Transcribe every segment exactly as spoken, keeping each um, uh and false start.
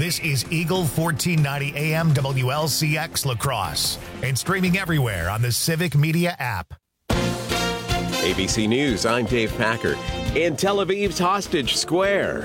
This is Eagle fourteen ninety A M W L C X La Crosse and streaming everywhere on the Civic Media app. A B C News, I'm Dave Packer. In Tel Aviv's Hostage Square,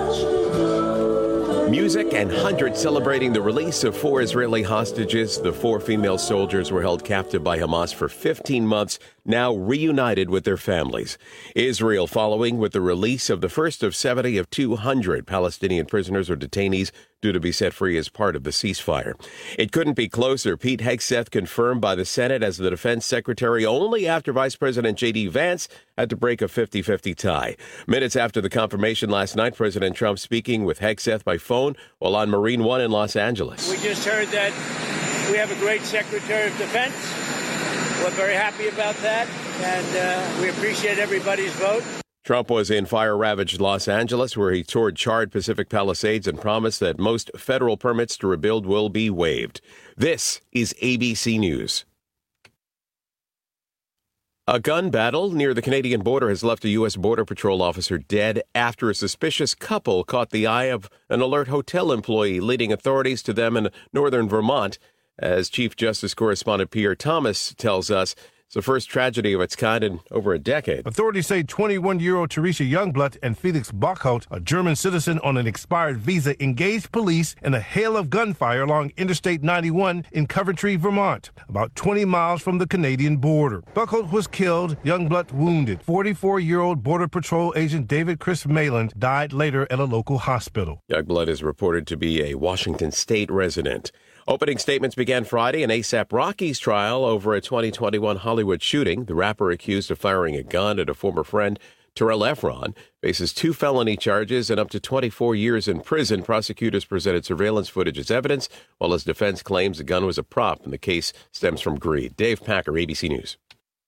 music and hundreds celebrating the release of four Israeli hostages. The four female soldiers were held captive by Hamas for fifteen months, now reunited with their families. Israel following with the release of the first of seventy of two hundred Palestinian prisoners or detainees due to be set free as part of the ceasefire. It couldn't be closer. Pete Hegseth confirmed by the Senate as the defense secretary only after Vice President J D. Vance had to break a fifty-fifty tie. Minutes after the confirmation last night, President Trump speaking with Hegseth by phone while on Marine One in Los Angeles. We just heard that we have a great Secretary of Defense. We're very happy about that, and uh, we appreciate everybody's vote. Trump was in fire-ravaged Los Angeles, where he toured charred Pacific Palisades and promised that most federal permits to rebuild will be waived. This is A B C News. A gun battle near the Canadian border has left a U S Border Patrol officer dead after a suspicious couple caught the eye of an alert hotel employee, leading authorities to them in northern Vermont. As Chief Justice correspondent Pierre Thomas tells us, it's the first tragedy of its kind in over a decade. Authorities say twenty-one-year-old Teresa Youngblood and Felix Bockhout, a German citizen on an expired visa, engaged police in a hail of gunfire along Interstate ninety-one in Coventry, Vermont, about twenty miles from the Canadian border. Bockhout was killed, Youngblood wounded. forty-four-year-old Border Patrol agent David Chris Mayland died later at a local hospital. Youngblood is reported to be a Washington state resident. Opening statements began Friday in A$AP Rocky's trial over a twenty twenty-one Hollywood shooting. The rapper accused of firing a gun at a former friend, Terrell Efron, faces two felony charges and up to twenty-four years in prison. Prosecutors presented surveillance footage as evidence, while his defense claims the gun was a prop and the case stems from greed. Dave Packer, A B C News.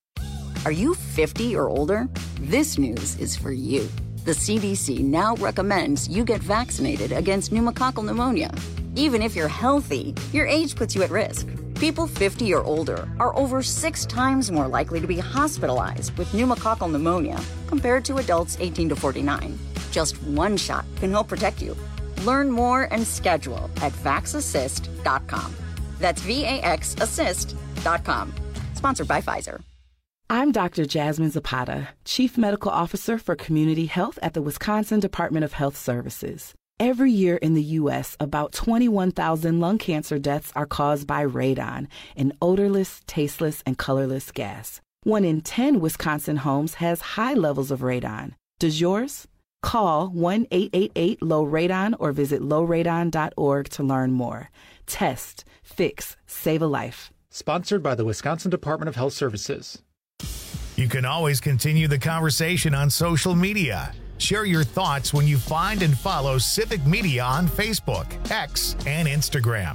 Are you fifty or older? This news is for you. The C D C now recommends you get vaccinated against pneumococcal pneumonia. Even if you're healthy, your age puts you at risk. People fifty or older are over six times more likely to be hospitalized with pneumococcal pneumonia compared to adults eighteen to forty-nine. Just one shot can help protect you. Learn more and schedule at vax assist dot com. That's V A X assist dot com. Sponsored by Pfizer. I'm Doctor Jasmine Zapata, Chief Medical Officer for Community Health at the Wisconsin Department of Health Services. Every year in the U S, about twenty-one thousand lung cancer deaths are caused by radon, an odorless, tasteless, and colorless gas. One in ten Wisconsin homes has high levels of radon. Does yours? Call one eight eight eight low radon or visit low radon dot org to learn more. Test, fix, save a life. Sponsored by the Wisconsin Department of Health Services. You can always continue the conversation on social media. Share your thoughts when you find and follow Civic Media on Facebook, X, and Instagram.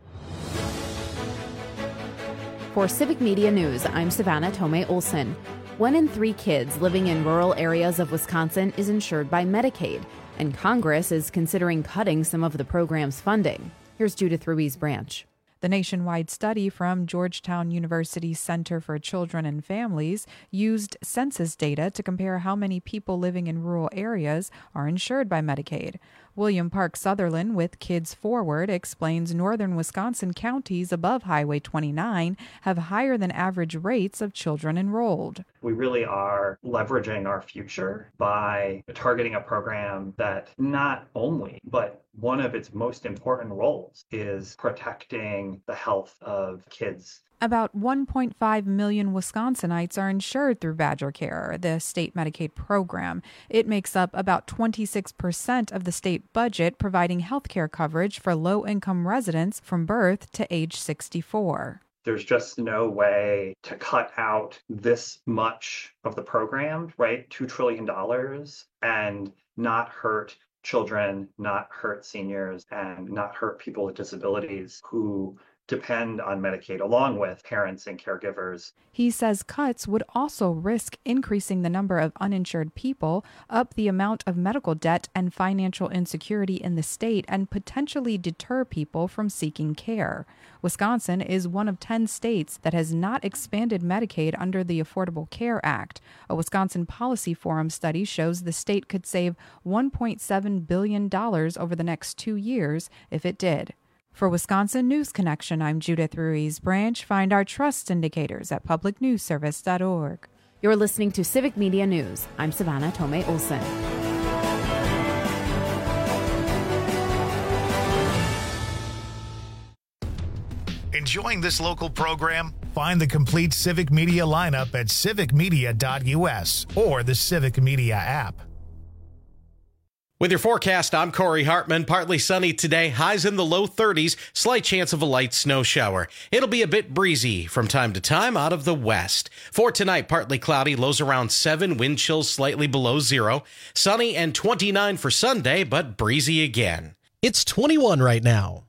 For Civic Media News, I'm Savannah Tomei Olson. One in three kids living in rural areas of Wisconsin is insured by Medicaid, and Congress is considering cutting some of the program's funding. Here's Judith Ruiz-Branch. The nationwide study from Georgetown University's Center for Children and Families used census data to compare how many people living in rural areas are insured by Medicaid. William Park Sutherland with Kids Forward explains northern Wisconsin counties above Highway twenty-nine have higher than average rates of children enrolled. We really are leveraging our future by targeting a program that not only, but one of its most important roles is protecting the health of kids. About one point five million Wisconsinites are insured through Badger Care, the state Medicaid program. It makes up about twenty-six percent of the state budget, providing health care coverage for low-income residents from birth to age sixty-four. There's just no way to cut out this much of the program, right? two trillion dollars, and not hurt children, not hurt seniors, and not hurt people with disabilities who depend on Medicaid, along with parents and caregivers. He says cuts would also risk increasing the number of uninsured people, up the amount of medical debt and financial insecurity in the state, and potentially deter people from seeking care. Wisconsin is one of ten states that has not expanded Medicaid under the Affordable Care Act. A Wisconsin Policy Forum study shows the state could save one point seven billion dollars over the next two years if it did. For Wisconsin News Connection, I'm Judith Ruiz Branch. Find our trust indicators at public news service dot org. You're listening to Civic Media News. I'm Savannah Tomei Olson. Enjoying this local program? Find the complete Civic Media lineup at civic media dot u s or the Civic Media app. With your forecast, I'm Corey Hartman. Partly sunny today, highs in the low thirties, slight chance of a light snow shower. It'll be a bit breezy from time to time out of the west. For tonight, partly cloudy, lows around seven, wind chills slightly below zero. Sunny and twenty-nine for Sunday, but breezy again. It's twenty-one right now.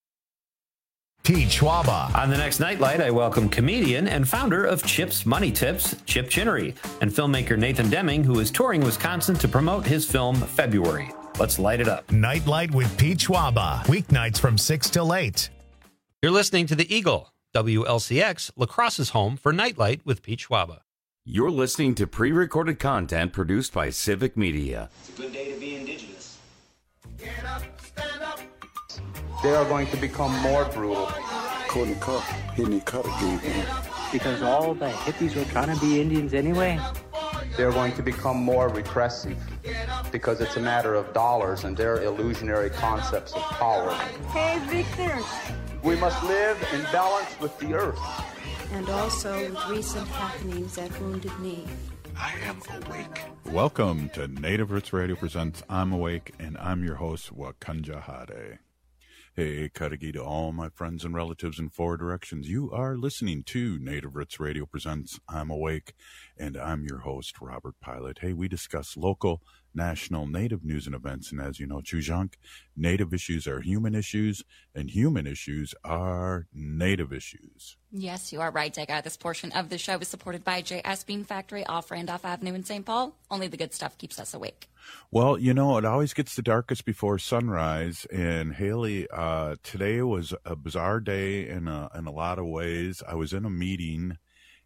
Pete Schwaba. On the next Nightlight, I welcome comedian and founder of Chip's Money Tips, Chip Chinnery, and filmmaker Nathan Deming, who is touring Wisconsin to promote his film February. Let's light it up. Nightlight with Pete Schwaba, weeknights from six till eight. You're listening to The Eagle, W L C X, La Crosse's home for Nightlight with Pete Schwaba. You're listening to pre-recorded content produced by Civic Media. It's a good day to be indigenous. Get up, stand up. They are going to become more brutal. Cody Cup, hitting cut again. Because all the hippies were trying to be Indians anyway. They're going to become more repressive because it's a matter of dollars and their illusionary concepts of power. Hey, Victor. We must live in balance with the earth. And also with recent happenings at Wounded Knee. I am awake. Welcome to Native Roots Radio presents I'm Awake, and I'm your host, Wakanja Hade. Hey, Kadagi to all my friends and relatives in four directions. You are listening to Native Roots Radio presents I'm Awake, and I'm your host, Robert Pilot. Hey, we discuss local, national, Native news and events, and as you know, Chujunk, Native issues are human issues, and human issues are Native issues. Yes, you are right, Dega. This portion of the show is supported by J S Bean Factory off Randolph Avenue in Saint Paul. Only the good stuff keeps us awake. Well, you know, it always gets the darkest before sunrise. And Haley, uh, today was a bizarre day in a, in a lot of ways. I was in a meeting,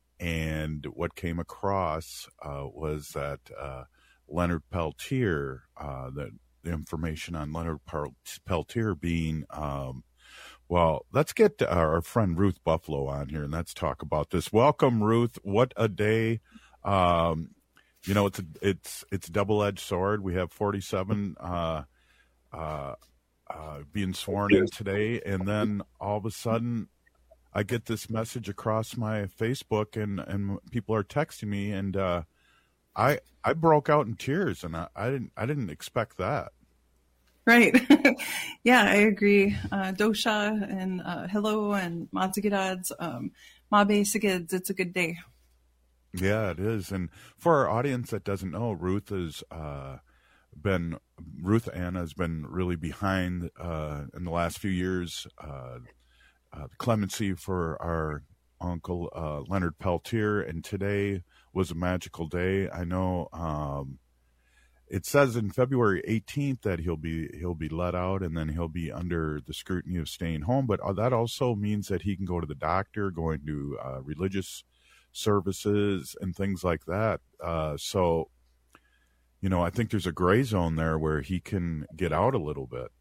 and what came across uh, was that uh, Leonard Peltier, uh, the, the information on Leonard Peltier being, um, well, let's get our friend Ruth Buffalo on here, and let's talk about this. Welcome, Ruth. What a day. Um, You know, it's a, it's it's a double-edged sword. We have forty-seven uh, uh, uh, being sworn in today, and then all of a sudden, I get this message across my Facebook, and, and people are texting me, and uh, I I broke out in tears, and I, I didn't I didn't expect that. Right. Yeah, I agree. Uh, Dosha and uh, hello and Madzigidads, um, Mabe Sigids. It's a good day. Yeah, it is. And for our audience that doesn't know, Ruth has uh, been, Ruth Anna has been really behind uh, in the last few years, uh, uh, clemency for our uncle uh, Leonard Peltier. And today was a magical day. I know um, it says in February eighteenth that he'll be he'll be let out, and then he'll be under the scrutiny of staying home. But that also means that he can go to the doctor, going to uh, religious services and things like that. Uh, so, you know, I think there's a gray zone there where he can get out a little bit.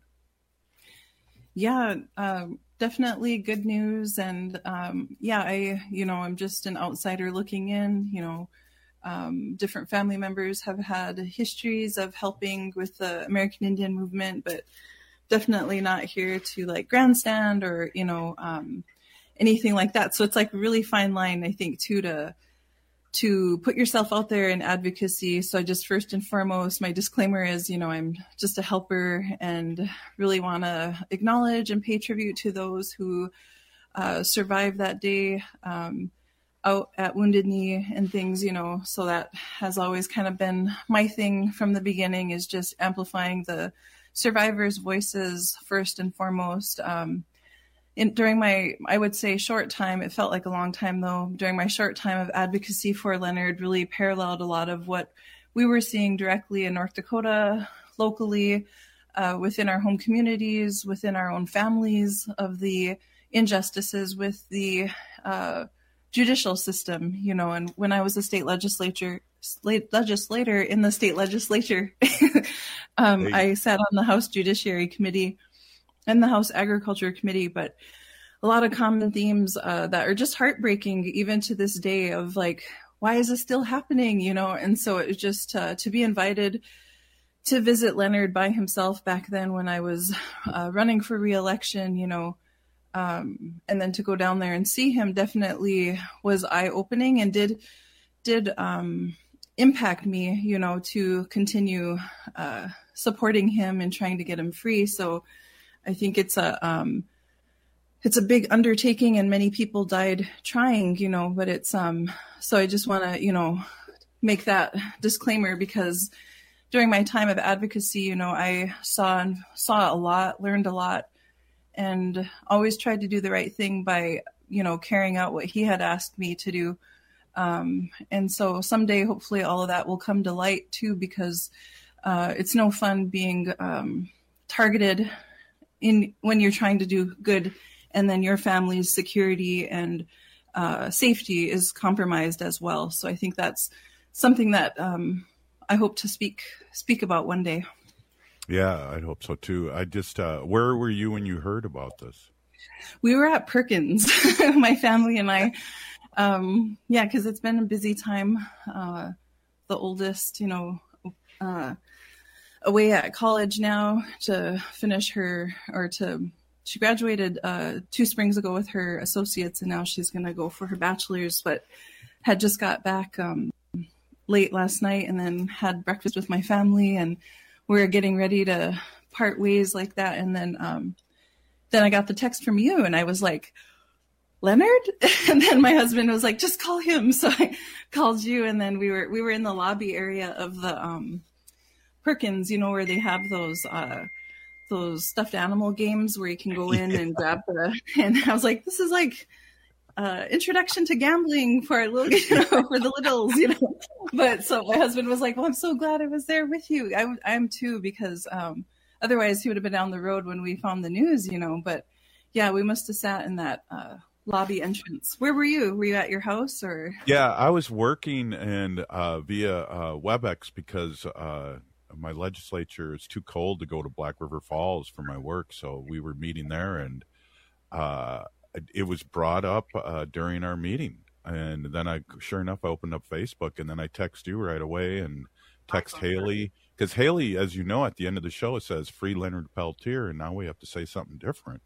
Yeah, um, definitely good news. And um, yeah, I, you know, I'm just an outsider looking in. You know, um, different family members have had histories of helping with the American Indian movement, but definitely not here to like grandstand or, you know, um, anything like that. So it's like a really fine line, I think, too, to to put yourself out there in advocacy. So I just first and foremost, my disclaimer is, you know, I'm just a helper and really want to acknowledge and pay tribute to those who uh, survived that day um, out at Wounded Knee and things, you know. So that has always kind of been my thing from the beginning, is just amplifying the survivors' voices first and foremost. Um, in, during my, I would say short time, it felt like a long time though, during my short time of advocacy for Leonard really paralleled a lot of what we were seeing directly in North Dakota, locally, uh, within our home communities, within our own families, of the injustices with the uh, judicial system, you know. And when I was a state legislature, state legislator in the state legislature, um, hey. I sat on the House Judiciary Committee and the House Agriculture Committee, but a lot of common themes uh, that are just heartbreaking even to this day of like, why is this still happening, you know? And so it was just uh, to be invited to visit Leonard by himself back then when I was uh, running for re-election, you know, um, and then to go down there and see him definitely was eye-opening and did did um, impact me, you know, to continue uh, supporting him and trying to get him free. So I think it's a um, it's a big undertaking, and many people died trying, you know. But it's um, so I just want to, you know, make that disclaimer, because during my time of advocacy, you know, I saw and saw a lot, learned a lot, and always tried to do the right thing by, you know, carrying out what he had asked me to do. Um, and so someday, hopefully, all of that will come to light too, because uh, it's no fun being um, targeted in when you're trying to do good, and then your family's security and uh, safety is compromised as well. So I think that's something that um, I hope to speak speak about one day. Yeah, I'd hope so too. I just, uh, where were you when you heard about this? We were at Perkins, my family and I. Um, yeah, because it's been a busy time. Uh, the oldest, you know, uh, away at college now to finish her, or to, she graduated uh, two springs ago with her associates, and now she's going to go for her bachelor's, but had just got back um, late last night and then had breakfast with my family, and we were getting ready to part ways like that. And then, um, then I got the text from you, and I was like, Leonard? And then my husband was like, just call him. So I called you, and then we were, we were in the lobby area of the, um, Perkins, you know, where they have those, uh, those stuffed animal games where you can go in yeah. and grab the, and I was like, this is like, uh, introduction to gambling for a little, you know, for the littles, you know. But so my husband was like, well, I'm so glad I was there with you. I, I'm too, because, um, otherwise he would have been down the road when we found the news, you know. But yeah, we must have sat in that, uh, lobby entrance. Where were you? Were you at your house, or? Yeah, I was working and uh, via uh, WebEx, because uh, my legislature is too cold to go to Black River Falls for my work. So we were meeting there, and uh, it was brought up uh, during our meeting. And then I, sure enough, I opened up Facebook, and then I text you right away and text Haley. Because Haley, as you know, at the end of the show, it says free Leonard Peltier, and now we have to say something different.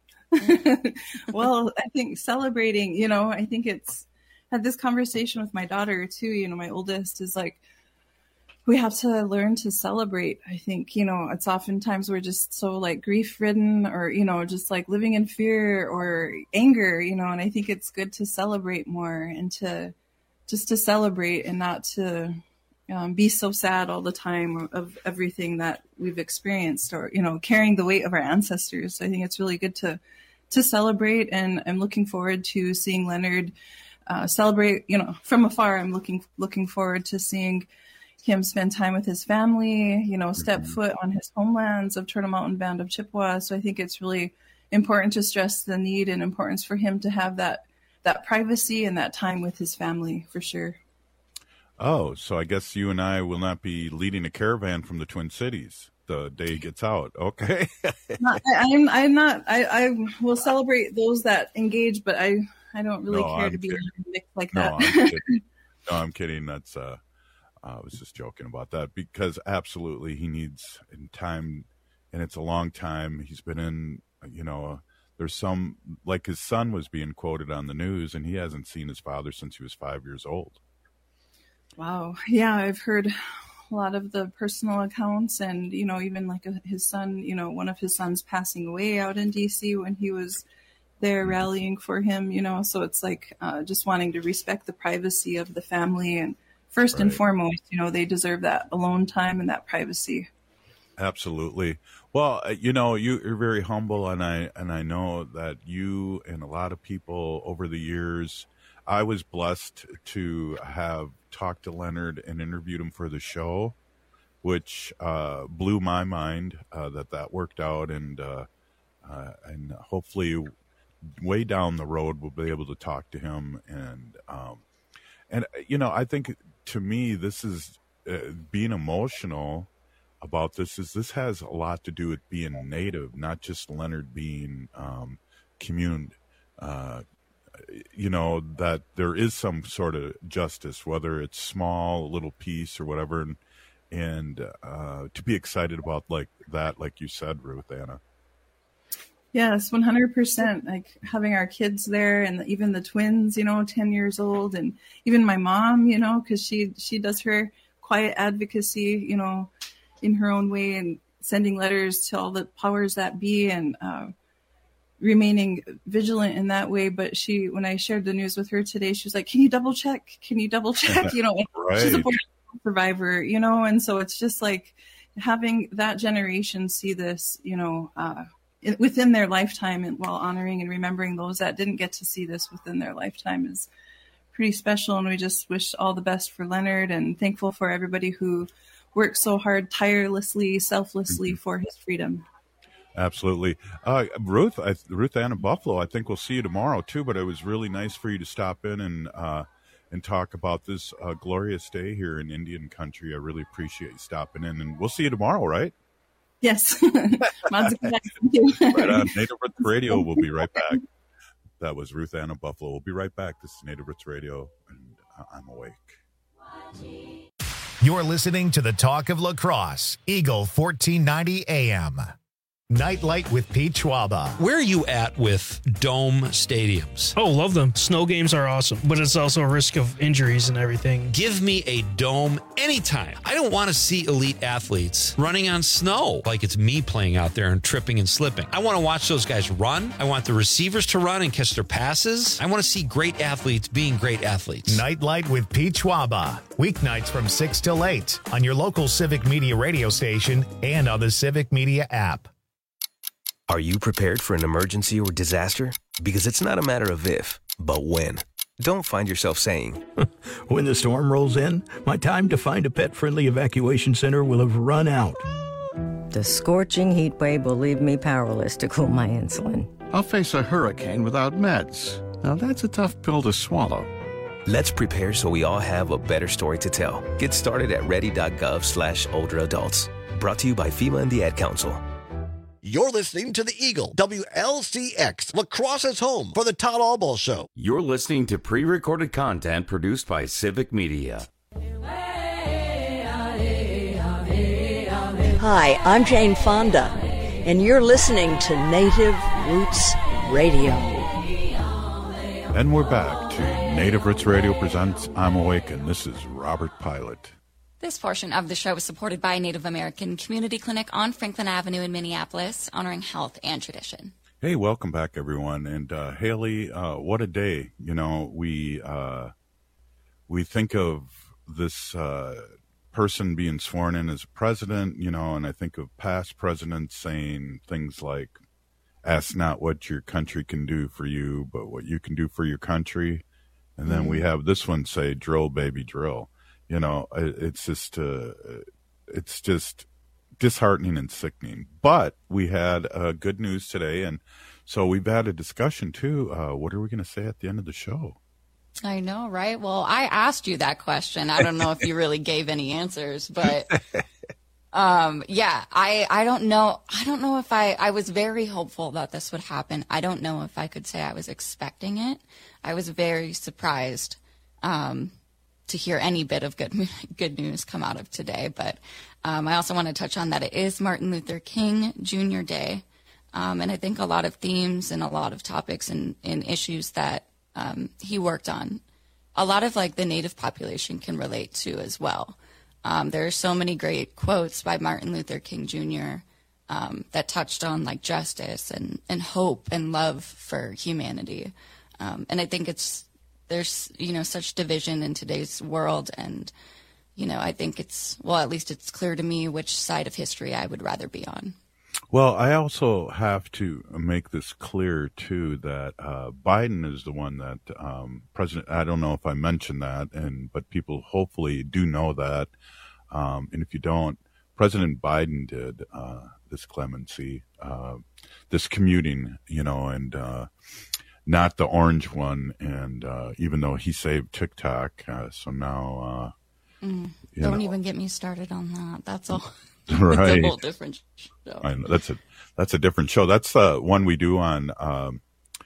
Well, I think celebrating, you know, I think it's had this conversation with my daughter too, you know, my oldest is like, we have to learn to celebrate. I think, you know, it's oftentimes we're just so like grief ridden, or, you know, just like living in fear or anger, you know, and I think it's good to celebrate more, and to just to celebrate, and not to um, be so sad all the time of everything that we've experienced, or, you know, carrying the weight of our ancestors. So I think it's really good to to celebrate, and I'm looking forward to seeing Leonard uh, celebrate, you know, from afar. I'm looking looking forward to seeing him spend time with his family, you know, step foot on his homelands of Turtle Mountain Band of Chippewa. So I think it's really important to stress the need and importance for him to have that that privacy and that time with his family, for sure. Oh, so I guess you and I will not be leading a caravan from the Twin Cities the day he gets out. Okay. not, I, I'm I'm not. I, I will celebrate those that engage, but I I don't really no, care I'm to be kidding. like no, that. I'm kidding. No, I'm kidding. That's uh, I was just joking about that, because absolutely he needs time, and it's a long time. He's been in, you know, uh, there's some, like his son was being quoted on the news, and he hasn't seen his father since he was five years old. Wow. Yeah, I've heard a lot of the personal accounts, and, you know, even like a, his son, you know, one of his sons passing away out in D C when he was there rallying for him, you know. So it's like uh, just wanting to respect the privacy of the family. And first right. and foremost, you know, they deserve that alone time and that privacy. Absolutely. Well, you know, you, you're very humble, and I and I know that you and a lot of people over the years, I was blessed to have talked to Leonard and interviewed him for the show, which uh, blew my mind uh, that that worked out, and uh, uh, and hopefully way down the road we'll be able to talk to him, and um, and you know, I think to me this is uh, being emotional about this is this has a lot to do with being Native, not just Leonard being um, commune. Uh, you know, that there is some sort of justice, whether it's small, a little piece or whatever, and, and uh, to be excited about like that, like you said, Ruth Anna. Yes, one hundred percent. Like having our kids there, and even the twins, you know, ten years old, and even my mom, you know, because she, she does her quiet advocacy, you know, in her own way, and sending letters to all the powers that be, and uh, remaining vigilant in that way. But she, when I shared the news with her today, she was like, can you double check? Can you double check? You know, right. She's a survivor, you know, and so it's just like having that generation see this, you know, uh, within their lifetime, and while honoring and remembering those that didn't get to see this within their lifetime is pretty special. And we just wish all the best for Leonard, and thankful for everybody who works so hard, tirelessly, selflessly for his freedom. Absolutely. Uh, Ruth, I, Ruth Anna Buffalo, I think we'll see you tomorrow too, but it was really nice for you to stop in and uh, and talk about this uh, glorious day here in Indian country. I really appreciate you stopping in, and we'll see you tomorrow, right? Yes. Right on. Native Roots Radio. We'll be right back. That was Ruth Anna Buffalo. We'll be right back. This is Native Roots Radio, and I'm awake. You're listening to the Talk of La Crosse, Eagle fourteen ninety A M. Nightlight with Pete Schwaba. Where are you at with dome stadiums? Oh, love them. Snow games are awesome, but it's also a risk of injuries and everything. Give me a dome anytime. I don't want to see elite athletes running on snow like it's me playing out there and tripping and slipping. I want to watch those guys run. I want the receivers to run and catch their passes. I want to see great athletes being great athletes. Nightlight with Pete Schwaba. Weeknights from six till eight on your local Civic Media radio station and on the Civic Media app. Are you prepared for an emergency or disaster? Because it's not a matter of if, but when. Don't find yourself saying, when the storm rolls in, my time to find a pet-friendly evacuation center will have run out. The scorching heat wave will leave me powerless to cool my insulin. I'll face a hurricane without meds. Now that's a tough pill to swallow. Let's prepare so we all have a better story to tell. Get started at ready.gov slash older adults. Brought to you by FEMA and the Ad Council. You're listening to the Eagle, W L C X, La Crosse's home for the Todd Albaugh Show. You're listening to pre-recorded content produced by Civic Media. Hi, I'm Jane Fonda, and you're listening to Native Roots Radio. And we're back to Native Roots Radio presents I'm Awake, and this is Robert Pilot. This portion of the show is supported by Native American Community Clinic on Franklin Avenue in Minneapolis, honoring health and tradition. Hey, welcome back, everyone. And uh, Haley, uh, what a day. You know, we uh, we think of this uh, person being sworn in as president, you know, and I think of past presidents saying things like, ask not what your country can do for you, but what you can do for your country. And then mm-hmm. we have this one say, drill, baby, drill. You know, it's just uh, it's just disheartening and sickening. But we had uh, good news today, and so we've had a discussion too. Uh, what are we going to say at the end of the show? I know, right? Well, I asked you that question. I don't know if you really gave any answers, but um, yeah, I I don't know. I don't know if I I was very hopeful that this would happen. I don't know if I could say I was expecting it. I was very surprised. Um, to hear any bit of good good news come out of today. But um, I also want to touch on that it is Martin Luther King Junior Day. Um, and I think a lot of themes and a lot of topics and, and issues that um, he worked on, a lot of like the Native population can relate to as well. Um, there are so many great quotes by Martin Luther King Junior Um, that touched on like justice and, and hope and love for humanity. Um, and I think it's, there's, you know, such division in today's world, and you know, I think it's, well, at least it's clear to me which side of history I would rather be on. Well, I also have to make this clear, too, that uh, Biden is the one that um, President, I don't know if I mentioned that, and but people hopefully do know that. Um, and if you don't, President Biden did uh, this clemency, uh, this commuting, you know, and uh, not the orange one. And uh, even though he saved TikTok, uh, so now. Uh, mm, you don't know. even get me started on that. That's all. Right. It's a whole different show. I know, that's a that's a different show. That's the one we do on um,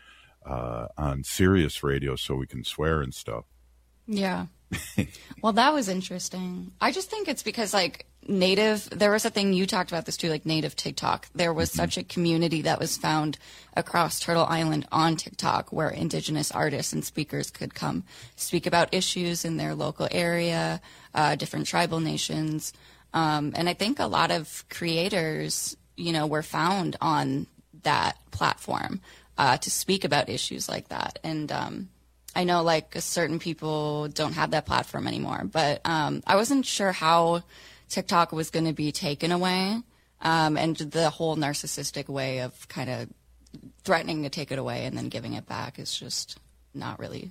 uh, on Sirius Radio, so we can swear and stuff. Yeah. Well, that was interesting. I just think it's because, like, native, there was a thing, you talked about this too, like native TikTok. There was mm-hmm. such a community that was found across Turtle Island on TikTok where indigenous artists and speakers could come speak about issues in their local area, uh, different tribal nations. Um, and I think a lot of creators, you know, were found on that platform uh, to speak about issues like that. And um, I know, like, certain people don't have that platform anymore. But um, I wasn't sure how TikTok was going to be taken away, um, and the whole narcissistic way of kind of threatening to take it away and then giving it back is just not really.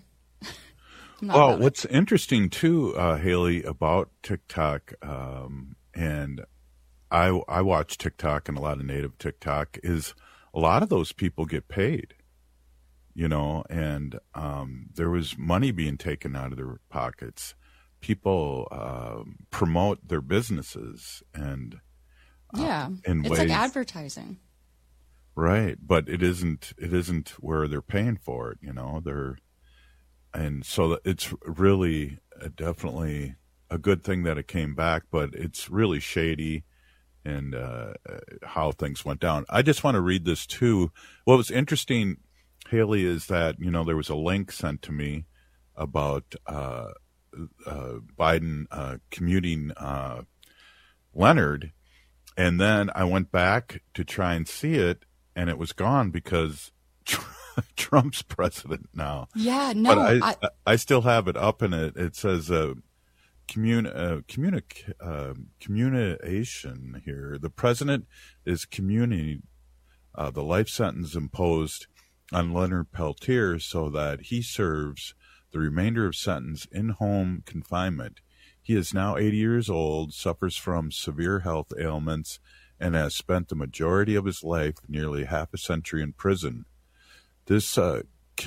not well, what's it. interesting too, uh, Haley, about TikTok, um, and I I watch TikTok and a lot of native TikTok, is a lot of those people get paid, you know, and um, there was money being taken out of their pockets. People uh, promote their businesses and uh, yeah, in it's ways, like advertising, right? But it isn't. It isn't where they're paying for it. You know, they're and so it's really uh, definitely a good thing that it came back. But it's really shady, and uh, how things went down. I just want to read this too. What was interesting, Haley, is that you know there was a link sent to me about. Uh, Uh, Biden uh, commuting uh, Leonard, and then I went back to try and see it, and it was gone because Trump's president now. Yeah, no, but I, I, I still have it up, and it it says uh, communi- uh, communic- uh, communication here. The president is communing uh, the life sentence imposed on Leonard Peltier so that he serves the remainder of sentence in home confinement. He is now eighty years old, suffers from severe health ailments, and has spent the majority of his life, nearly half a century, in prison. This uh,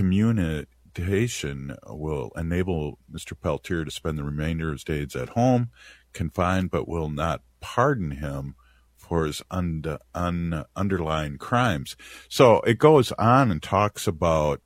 communication will enable Mister Peltier to spend the remainder of his days at home, confined, but will not pardon him for his un- un- underlying crimes. So it goes on and talks about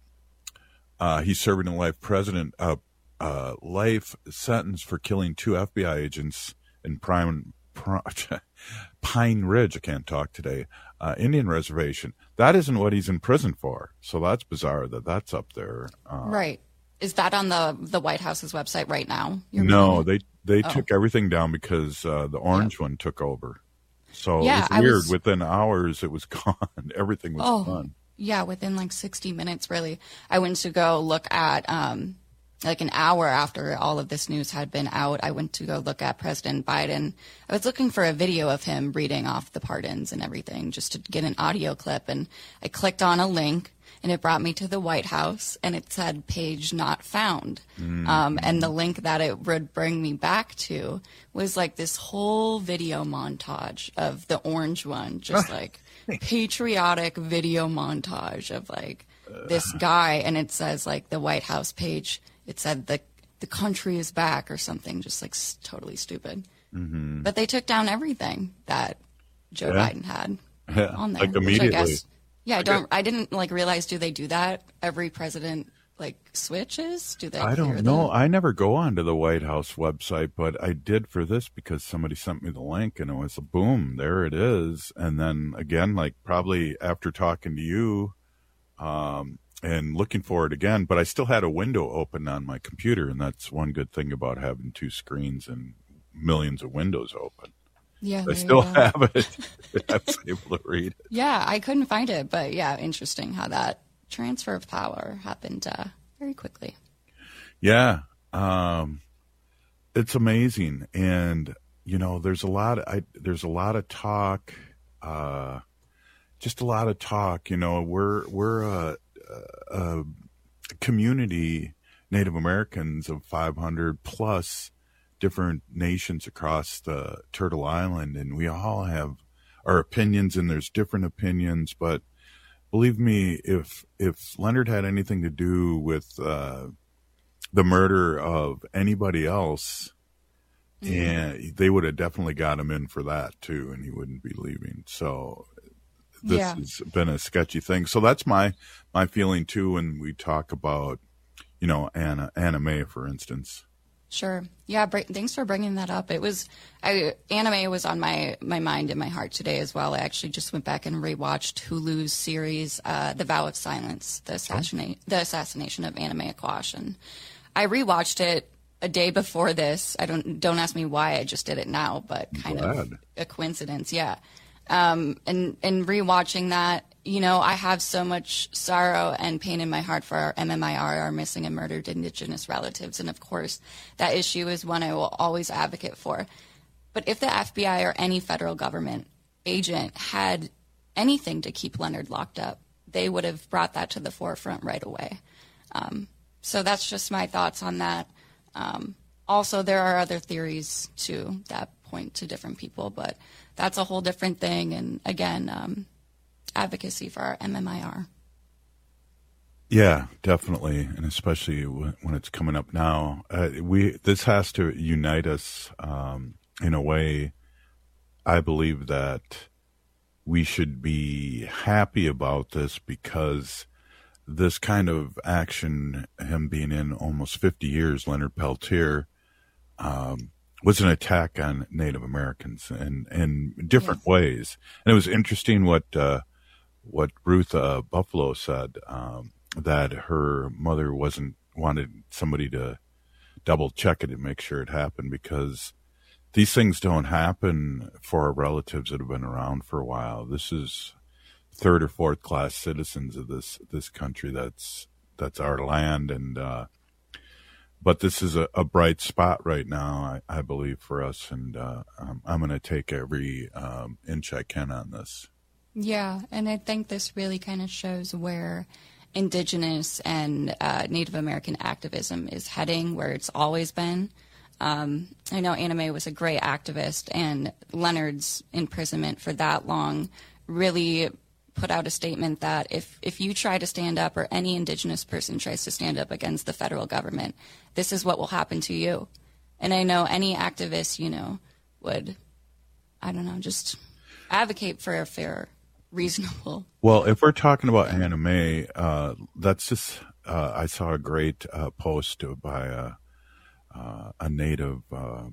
Uh, he's serving a life president, uh, uh, life sentence for killing two F B I agents in Prime, Prime, Pine Ridge. I can't talk today. Uh, Indian reservation. That isn't what he's in prison for. So that's bizarre that that's up there. Uh, right. Is that on the the White House's website right now? You're no, they they oh. took everything down because uh, the orange yeah. one took over. So yeah, it was weird. Was... Within hours, it was gone. Everything was oh. gone. Yeah, within like sixty minutes, really. I went to go look at, um, like an hour after all of this news had been out, I went to go look at President Biden. I was looking for a video of him reading off the pardons and everything just to get an audio clip. And I clicked on a link and it brought me to the White House and it said page not found. Mm-hmm. Um, and the link that it would bring me back to was like this whole video montage of the orange one, just like patriotic video montage of like this guy. And it says like the White House page, it said the the country is back or something, just like s- totally stupid. Mm-hmm. But they took down everything that Joe yeah. Biden had yeah. on there. Like immediately. Which I guess, yeah, I don't. I didn't like realize. Do they do that every president like switches? Do they? I don't know. Them? I never go onto the White House website, but I did for this because somebody sent me the link, and it was a boom. There it is. And then again, like probably after talking to you, um, and looking for it again, but I still had a window open on my computer, and that's one good thing about having two screens and millions of windows open. Yeah, I still have it. I was able to read it. Yeah, I couldn't find it, but yeah, interesting how that transfer of power happened uh, very quickly. Yeah. Um, it's amazing. And, you know, there's a lot of, I, there's a lot of talk, uh, just a lot of talk, you know, we're, we're a, a community, Native Americans of five hundred plus different nations across the Turtle Island. And we all have our opinions, and there's different opinions, but believe me, if, if Leonard had anything to do with, uh, the murder of anybody else, mm-hmm. and they would have definitely got him in for that too, and he wouldn't be leaving. So this yeah. has been a sketchy thing. So that's my, my feeling too. When we talk about, you know, Anna, Anna Mae, for instance. Sure. Yeah. Br- thanks for bringing that up. It was, I, Anna Mae was on my, my mind and my heart today as well. I actually just went back and rewatched Hulu's series, uh, The Vow of Silence, the assassinate, oh. the assassination of Anna Mae Aquash. And I rewatched it a day before this. I don't, don't ask me why I just did it now, but kind Glad. of a coincidence. Yeah. Um, and, and rewatching that, you know, I have so much sorrow and pain in my heart for our M M I R, our missing and murdered Indigenous relatives. And of course, that issue is one I will always advocate for. But if the F B I or any federal government agent had anything to keep Leonard locked up, they would have brought that to the forefront right away. Um, so that's just my thoughts on that. Um, also, there are other theories, too, that point to different people, but that's a whole different thing. And again, um, advocacy for our M M I R. Yeah, definitely, and especially when it's coming up now. Uh, we this has to unite us um, in a way. I believe that we should be happy about this, because this kind of action, him being in almost fifty years, Leonard Peltier, um, was an attack on Native Americans in, in different yes. ways. And it was interesting what uh, what Ruth uh, Buffalo said, um, that her mother wasn't wanted somebody to double check it and make sure it happened, because these things don't happen for our relatives that have been around for a while. This is third or fourth class citizens of this this country. That's that's our land, and uh, but this is a, a bright spot right now, I, I believe, for us, and uh, um, I'm going to take every um, inch I can on this. Yeah, and I think this really kind of shows where Indigenous and uh, Native American activism is heading, where it's always been. Um, I know Anna Mae was a great activist, and Leonard's imprisonment for that long really put out a statement that if, if you try to stand up, or any Indigenous person tries to stand up against the federal government, this is what will happen to you. And I know any activist, you know, would, I don't know, just advocate for a fair, reasonable. Well, if we're talking about Anna Mae, uh, that's just, uh, I saw a great uh, post by a, uh, a Native uh,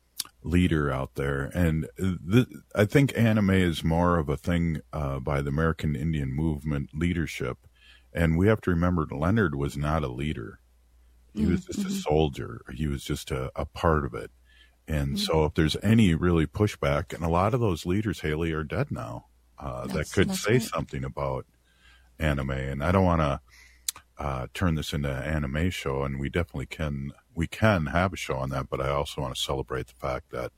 leader out there. And th- I think Anna Mae is more of a thing uh, by the American Indian Movement leadership. And we have to remember, Leonard was not a leader. He mm-hmm. was just a soldier. He was just a, a part of it. And mm-hmm. so if there's any really pushback, and a lot of those leaders, Haley, are dead now, uh, that could say right. something about Anna Mae. And I don't want to uh, turn this into an Anna Mae show, and we definitely can we can have a show on that, but I also want to celebrate the fact that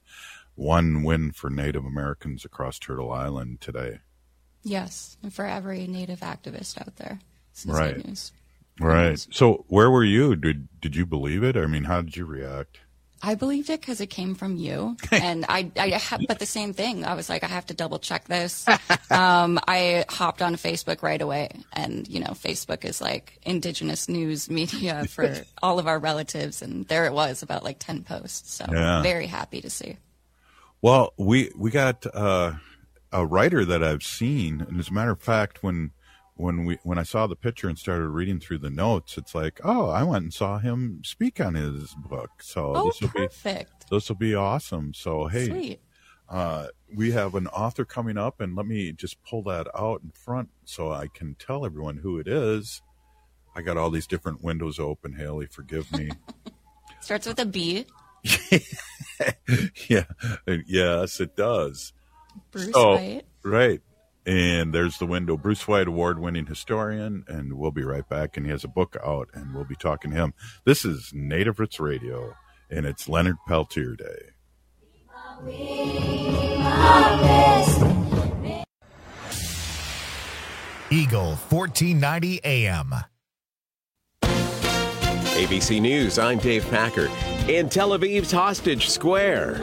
one win for Native Americans across Turtle Island today. Yes, and for every Native activist out there. This is right. good news. Right. So where were you? Did did you believe it? I mean, how did you react? I believed it because it came from you, and I, I ha- but the same thing. I was like, I have to double check this. um, I hopped on Facebook right away, and you know, Facebook is like Indigenous news media for all of our relatives, and there it was, about like ten posts. So yeah. Very happy to see. Well, we we got uh, a writer that I've seen, and as a matter of fact, when. When we when I saw the picture and started reading through the notes, it's like, oh, I went and saw him speak on his book. So oh, this will perfect. be this will be awesome. So hey, Sweet. Uh, we have an author coming up, and let me just pull that out in front so I can tell everyone who it is. I got all these different windows open. Haley, forgive me. Starts with a B. yeah, yes, it does. Bruce so, White. Right. And there's the window. Bruce White, award-winning historian, and we'll be right back. And he has a book out, and we'll be talking to him. This is Native Roots Radio, and it's Leonard Peltier Day. Eagle fourteen ninety A M. A B C News, I'm Dave Packer. In Tel Aviv's Hostage Square,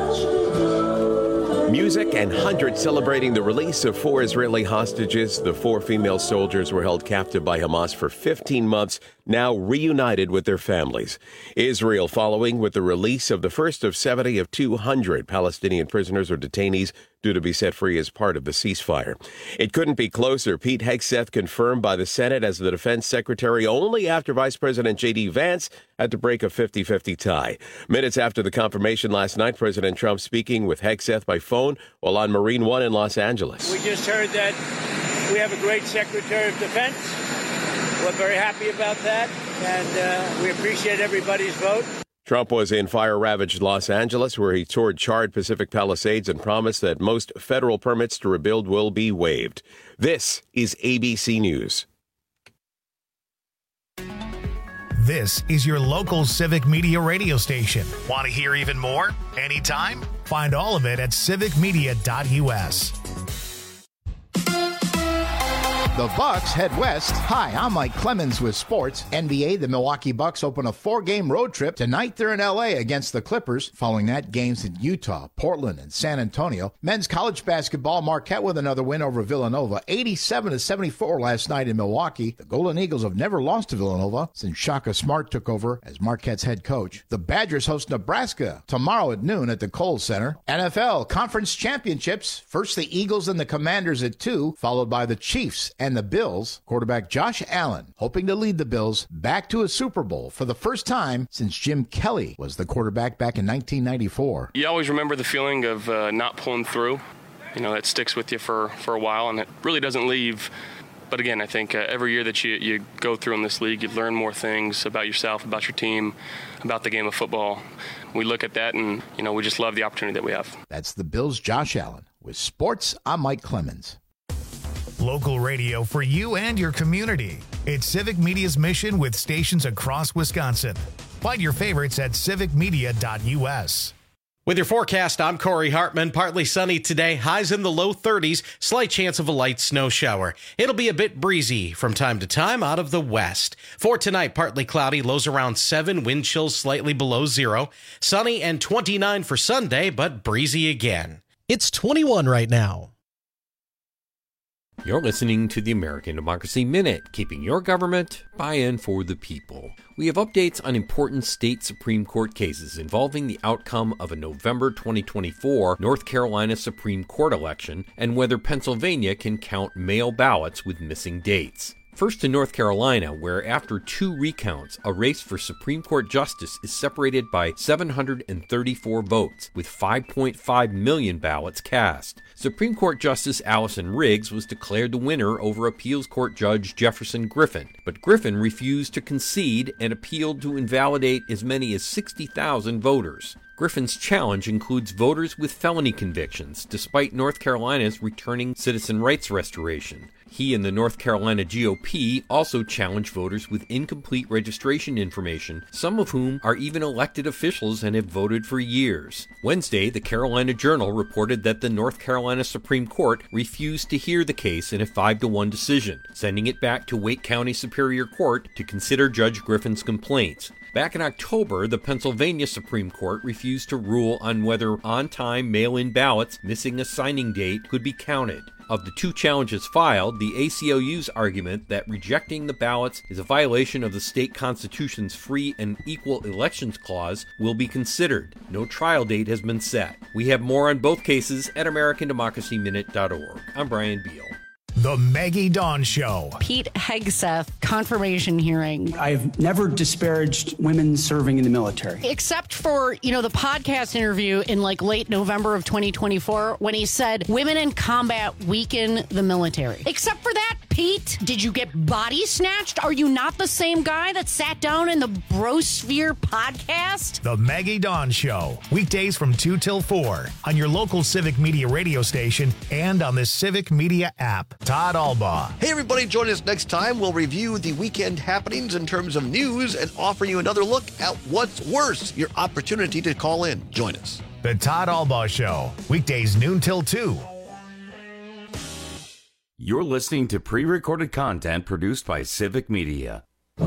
music and hundreds celebrating the release of four Israeli hostages. The four female soldiers were held captive by Hamas for fifteen months, now reunited with their families. Israel following with the release of the first of seventy of two hundred Palestinian prisoners or detainees due to be set free as part of the ceasefire. It couldn't be closer. Pete Hegseth confirmed by the Senate as the defense secretary only after Vice President J D. Vance had to break a fifty-fifty tie. Minutes after the confirmation last night, President Trump speaking with Hegseth by phone while on Marine One in Los Angeles. We just heard that we have a great Secretary of Defense. We're very happy about that, and uh, we appreciate everybody's vote. Trump was in fire-ravaged Los Angeles, where he toured charred Pacific Palisades and promised that most federal permits to rebuild will be waived. This is A B C News. This is your local Civic Media radio station. Want to hear even more? Anytime? Find all of it at civic media dot U S. The Bucks head west. Hi, I'm Mike Clemens with sports. N B A, the Milwaukee Bucks open a four-game road trip. Tonight they're in L A against the Clippers. Following that, games in Utah, Portland, and San Antonio. Men's college basketball, Marquette with another win over Villanova. eighty-seven to seventy-four last night in Milwaukee. The Golden Eagles have never lost to Villanova since Shaka Smart took over as Marquette's head coach. The Badgers host Nebraska tomorrow at noon at the Kohl Center. N F L Conference Championships. First the Eagles and the Commanders at two, followed by the Chiefs and the Bills. Quarterback Josh Allen hoping to lead the Bills back to a Super Bowl for the first time since Jim Kelly was the quarterback back in nineteen ninety-four. You always remember the feeling of uh, not pulling through. You know, that sticks with you for, for a while, and it really doesn't leave. But again, I think uh, every year that you, you go through in this league, you learn more things about yourself, about your team, about the game of football. We look at that, and, you know, we just love the opportunity that we have. That's the Bills' Josh Allen. With sports, I'm Mike Clemens. Local radio for you and your community. It's Civic Media's mission with stations across Wisconsin. Find your favorites at civic media dot U S. With your forecast, I'm Corey Hartman. Partly sunny today, highs in the low thirties, slight chance of a light snow shower. It'll be a bit breezy from time to time out of the west. For tonight, partly cloudy, lows around seven, wind chills slightly below zero. Sunny and twenty-nine for Sunday, but breezy again. It's twenty-one right now. You're listening to the American Democracy Minute, keeping your government by-in for the people. We have updates on important state Supreme Court cases involving the outcome of a November twenty twenty-four North Carolina Supreme Court election and whether Pennsylvania can count mail ballots with missing dates. First to North Carolina, where after two recounts, a race for Supreme Court justice is separated by seven hundred thirty-four votes, with five point five million ballots cast. Supreme Court Justice Allison Riggs was declared the winner over Appeals Court Judge Jefferson Griffin, but Griffin refused to concede and appealed to invalidate as many as sixty thousand voters. Griffin's challenge includes voters with felony convictions, despite North Carolina's returning citizen rights restoration. He and the North Carolina G O P also challenge voters with incomplete registration information, some of whom are even elected officials and have voted for years. Wednesday, the Carolina Journal reported that the North Carolina Supreme Court refused to hear the case in a five to one decision, sending it back to Wake County Superior Court to consider Judge Griffin's complaints. Back in October, the Pennsylvania Supreme Court refused to rule on whether on-time mail-in ballots missing a signing date could be counted. Of the two challenges filed, the A C L U's argument that rejecting the ballots is a violation of the state constitution's free and equal elections clause will be considered. No trial date has been set. We have more on both cases at american democracy minute dot org. I'm Brian Beal. The Maggie Dawn Show. Pete Hegseth confirmation hearing. I've never disparaged women serving in the military. Except for, you know, the podcast interview in like late November of twenty twenty-four when he said women in combat weaken the military. Except for that, Pete, did you get body snatched? Are you not the same guy that sat down in the Brosphere podcast? The Maggie Dawn Show. Weekdays from two till four on your local Civic Media radio station and on the Civic Media app. Todd Albaugh. Hey, everybody, join us next time. We'll review the weekend happenings in terms of news and offer you another look at what's worse, your opportunity to call in. Join us. The Todd Albaugh Show, weekdays noon till two. You're listening to pre-recorded content produced by Civic Media.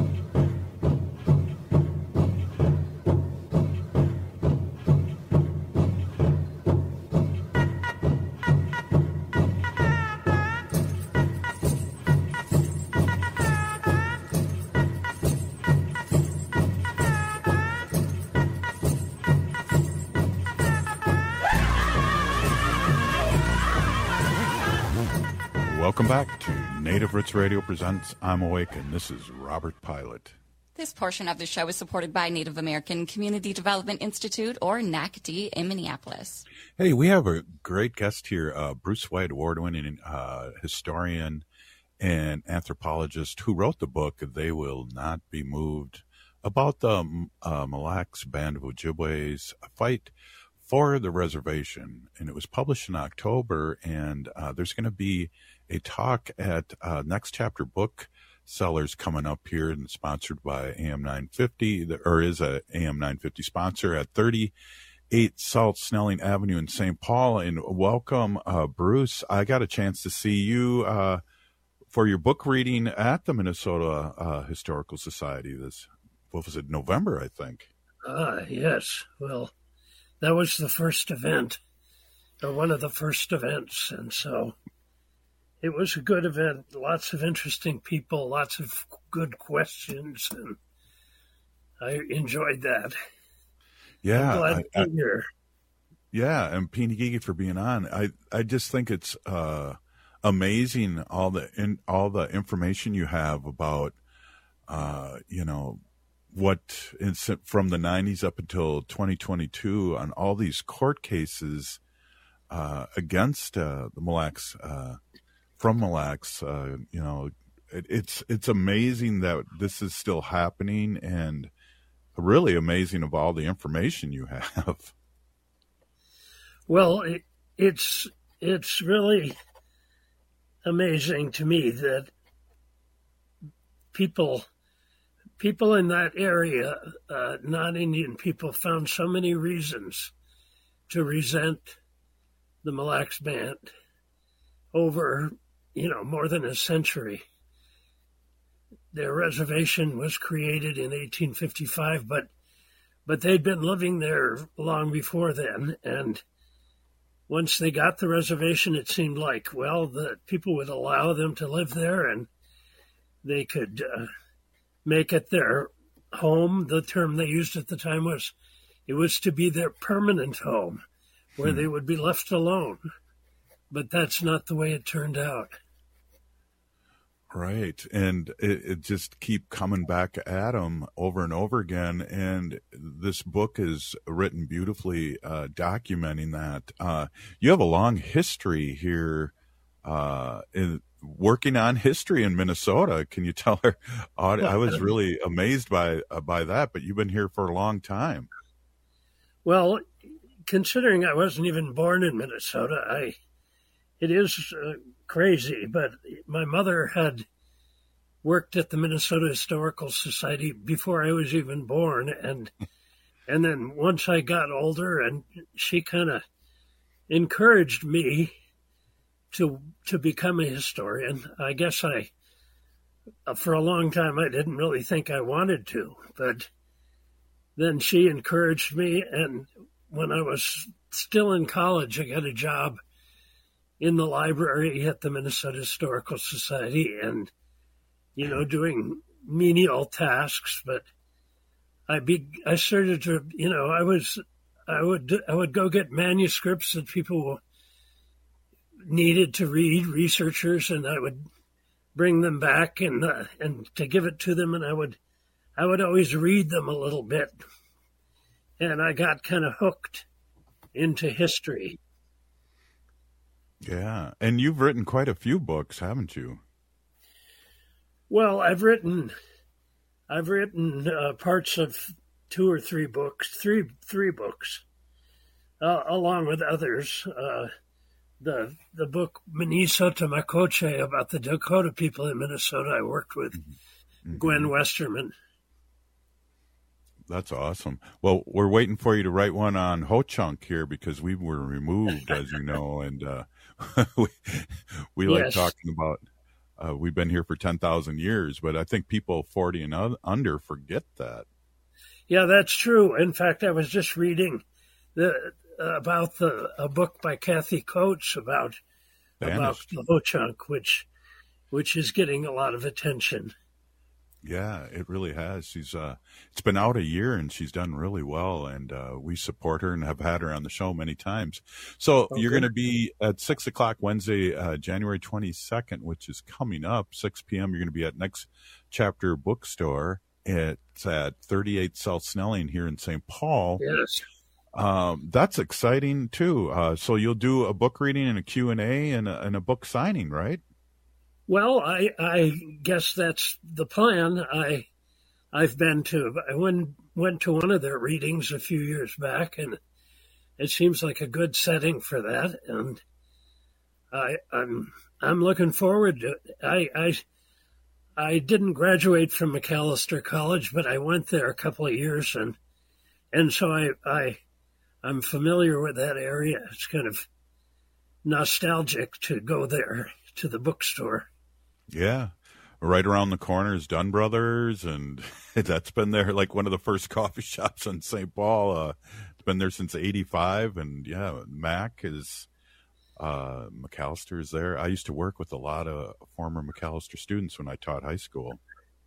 Welcome back to Native Roots Radio presents I'm Awake, and this is Robert Pilot. This portion of the show is supported by Native American Community Development Institute, or N A C D, in Minneapolis. Hey, we have a great guest here, uh, Bruce White, award-winning uh, historian and anthropologist who wrote the book They Will Not Be Moved, about the uh, Mille Lacs Band of Ojibways fight for the reservation. And it was published in October, and uh, there's going to be a talk at uh, Next Chapter Booksellers coming up here, and sponsored by A M nine fifty, or is a A M nine fifty sponsor, at thirty-eight Salt Snelling Avenue in Saint Paul. And welcome, uh, Bruce. I got a chance to see you uh, for your book reading at the Minnesota uh, Historical Society this, what was it, November, I think. Ah, yes. Well, that was the first event, or one of the first events, and so it was a good event. Lots of interesting people, lots of good questions, and I enjoyed that. Yeah, I'm glad I, to I, be here. Yeah, and Peeny Gigi for being on. I, I just think it's uh, amazing all the in, all the information you have about, uh, you know, what is from the nineties up until twenty twenty-two on all these court cases uh, against uh, the Mille Lacs. Uh, From Mille Lacs, uh, you know, it, it's it's amazing that this is still happening, and really amazing of all the information you have. Well, it, it's it's really amazing to me that people people in that area, uh, non-Indian people, found so many reasons to resent the Mille Lacs Band over, you know, more than a century. Their reservation was created in eighteen fifty-five, but but they'd been living there long before then. And once they got the reservation, it seemed like, well, the people would allow them to live there, and they could uh, make it their home. The term they used at the time was, it was to be their permanent home, where hmm. they would be left alone. But that's not the way it turned out. Right. And it, it just keep coming back at them over and over again. And this book is written beautifully, uh, documenting that. Uh, you have a long history here, uh, in working on history in Minnesota. Can you tell her? I was really amazed by, uh, by that, but you've been here for a long time. Well, considering I wasn't even born in Minnesota, I, it is uh, crazy, but my mother had worked at the Minnesota Historical Society before I was even born, and and then once I got older, and she kind of encouraged me to to become a historian. I guess I, for a long time, I didn't really think I wanted to, but then she encouraged me, and when I was still in college, I got a job in the library at the Minnesota Historical Society, and, you know, doing menial tasks. But I be, I started to, you know, I was, I would, I would go get manuscripts that people needed to read, researchers, and I would bring them back and uh, and to give it to them, and I would, I would always read them a little bit, and I got kind of hooked into history. Yeah, and you've written quite a few books, haven't you? Well, I've written, I've written uh, parts of two or three books, three three books, uh, along with others. Uh, the the book Minnesota Makoche about the Dakota people in Minnesota. I worked with mm-hmm. Gwen Westerman. That's awesome. Well, we're waiting for you to write one on Ho Chunk here because we were removed, as you know, and uh, we, we like Yes. talking about. Uh, we've been here for ten thousand years, but I think people forty and o- under forget that. Yeah, that's true. In fact, I was just reading the about the a book by Kathy Coates about about Vanished. the Ho-Chunk, which which is getting a lot of attention. Yeah, it really has. She's uh, it's been out a year and she's done really well, and uh, we support her and have had her on the show many times. So Okay. you're going to be at six o'clock Wednesday, uh, January twenty-second, which is coming up, six p.m. You're going to be at Next Chapter Bookstore. It's at thirty-eight South Snelling here in Saint Paul. Yes. Um, that's exciting too. Uh, so you'll do a book reading and a Q and A and a, and a book signing, right? Well, I I guess that's the plan. I I've been to I went went to one of their readings a few years back, and it seems like a good setting for that. And I I'm I'm looking forward to it. I I I didn't graduate from Macalester College, but I went there a couple of years, and and so I I I'm familiar with that area. It's kind of nostalgic to go there to the bookstore. Yeah. Right around the corner is Dunn Brothers, and that's been there like one of the first coffee shops in Saint Paul. Uh, it's been there since eighty-five, and yeah, Mac is, uh, McAllister is there. I used to work with a lot of former McAllister students when I taught high school.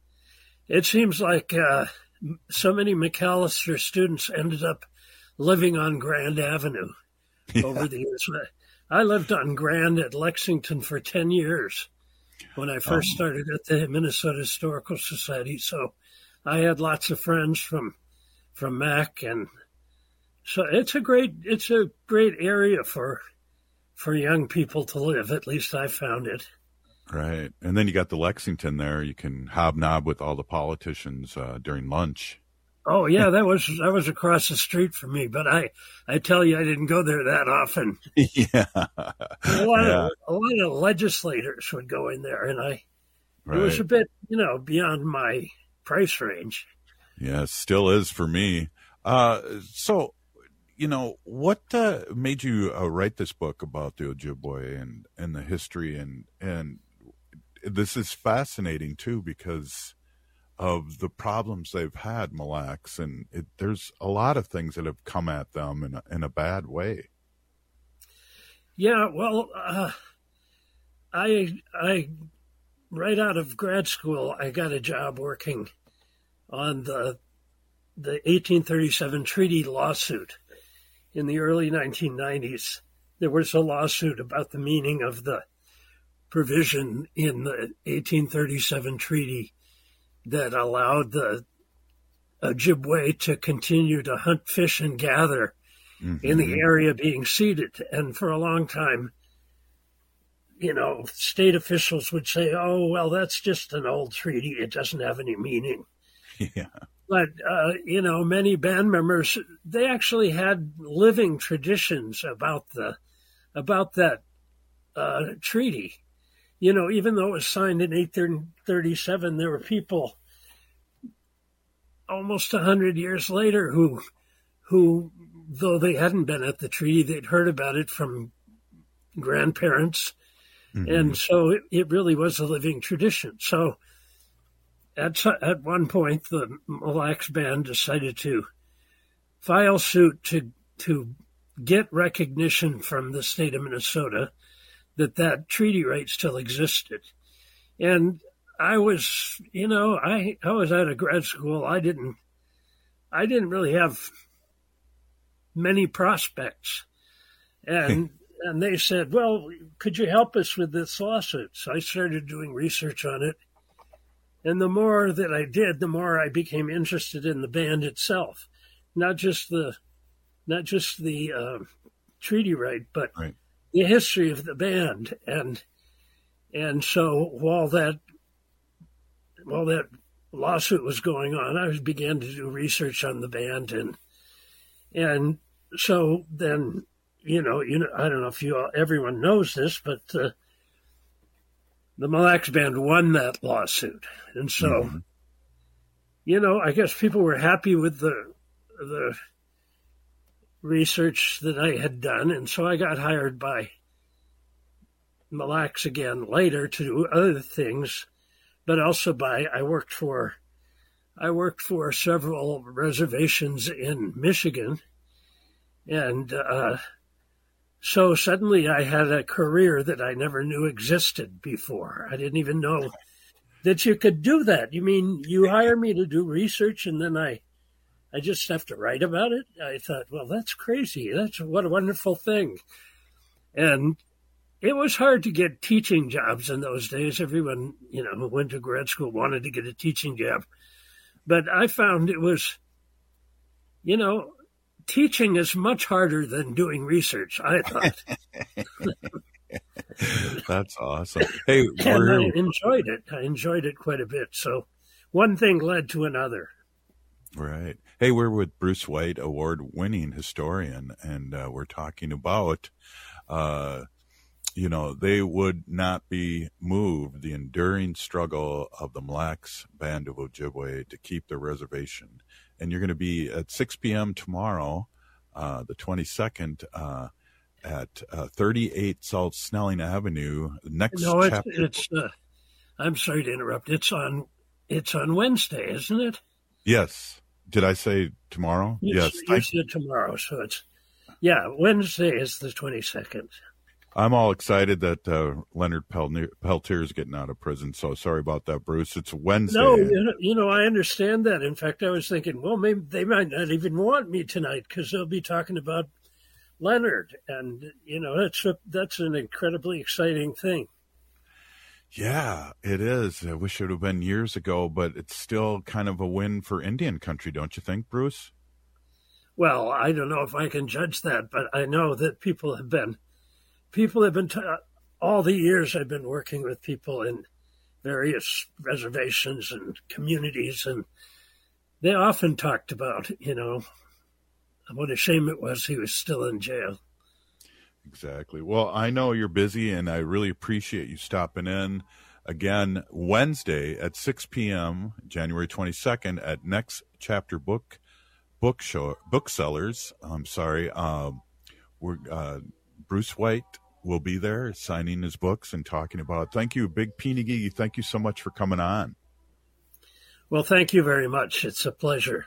It seems like uh, so many McAllister students ended up living on Grand Avenue Yeah. over the years. I lived on Grand at Lexington for ten years when I first Um, started at the Minnesota Historical Society. So I had lots of friends from from Mac, and so it's a great it's a great area for for young people to live. At least I found it. Right. And then you got the Lexington there. You can hobnob with all the politicians uh, during lunch. Oh yeah, that was that was across the street from me. But I I tell you, I didn't go there that often. Yeah. A lot Yeah. of a lot of legislators would go in there, and I it was Right. a bit you know beyond my price range. Yeah, it still is for me. Uh, so, you know, what uh, made you uh, write this book about the Ojibwe and, and the history? And, and this is fascinating, too, because of the problems they've had, Mille Lacs. And it, there's a lot of things that have come at them in a, in a bad way. Yeah, well, uh, I I right out of grad school, I got a job working on the the eighteen thirty-seven treaty lawsuit. In the early nineteen nineties, there was a lawsuit about the meaning of the provision in the eighteen thirty-seven treaty that allowed the Ojibwe to continue to hunt, fish, and gather in the area being ceded. And for a long time, you know, state officials would say, oh, well, that's just an old treaty. It doesn't have any meaning. Yeah. But, uh, you know, many band members, they actually had living traditions about the, about that uh, treaty. You know, even though it was signed in eighteen thirty-seven, there were people almost a hundred years later who, who, though they hadn't been at the treaty, they'd heard about it from grandparents. Mhm. And so it, it really was a living tradition. So at, at one point, the Mille Lacs Band decided to file suit to, to get recognition from the state of Minnesota that that treaty right still existed. And I was, you know, I, I was out of grad school. I didn't, I didn't really have many prospects. And, and they said, well, could you help us with this lawsuit? So I started doing research on it. And the more that I did, the more I became interested in the band itself, not just the, not just the uh, treaty right, but Right. the history of the band. And, and so while that, while that lawsuit was going on, I was began to do research on the band. And, and so then you know, you know, I don't know if you all, everyone knows this, but uh, the Mille Lacs Band won that lawsuit, and so, mm-hmm. you know, I guess people were happy with the the research that I had done, and so I got hired by Mille Lacs again later to do other things, but also by I worked for I worked for several reservations in Michigan, and uh, so suddenly I had a career that I never knew existed before. I didn't even know that you could do that. You mean you hire me to do research and then I I just have to write about it? I thought, well, that's crazy. That's what a wonderful thing. And it was hard to get teaching jobs in those days. Everyone, you know, who went to grad school wanted to get a teaching job. But I found it was, you know, teaching is much harder than doing research, I thought. That's awesome. Hey, and we're... I enjoyed it. I enjoyed it quite a bit. So one thing led to another. Right. Hey, we're with Bruce White, award-winning historian, and uh, we're talking about, uh, you know, they would not be moved, the enduring struggle of the Mille Lacs Band of Ojibwe to keep their reservation. And you're going to be at six p.m. tomorrow, uh, the twenty-second, uh, at uh, thirty-eight South Snelling Avenue. Next no, it's, chapter. it's uh, I'm sorry to interrupt. It's on, it's on Wednesday, isn't it? Yes. Did I say tomorrow? You, yes. You said tomorrow, so it's, yeah, Wednesday is the twenty-second. I'm all excited that uh, Leonard Peltier is getting out of prison, so sorry about that, Bruce. It's Wednesday. No, you know, you know, I understand that. In fact, I was thinking, well, maybe they might not even want me tonight because they'll be talking about Leonard. And, you know, that's a, that's an incredibly exciting thing. Yeah, it is. I wish it would have been years ago, but it's still kind of a win for Indian country, don't you think, Bruce? Well, I don't know if I can judge that, but I know that people have been, people have been, t- all the years I've been working with people in various reservations and communities, and they often talked about, you know, what a shame it was he was still in jail. Exactly. Well, I know you're busy, and I really appreciate you stopping in. Again, Wednesday at six p.m., January twenty-second, at Next Chapter Book Book Show Booksellers. I'm sorry. Um, we're uh, Bruce White will be there signing his books and talking about it. Thank you, Big Peenigee. Thank you so much for coming on. Well, thank you very much. It's a pleasure.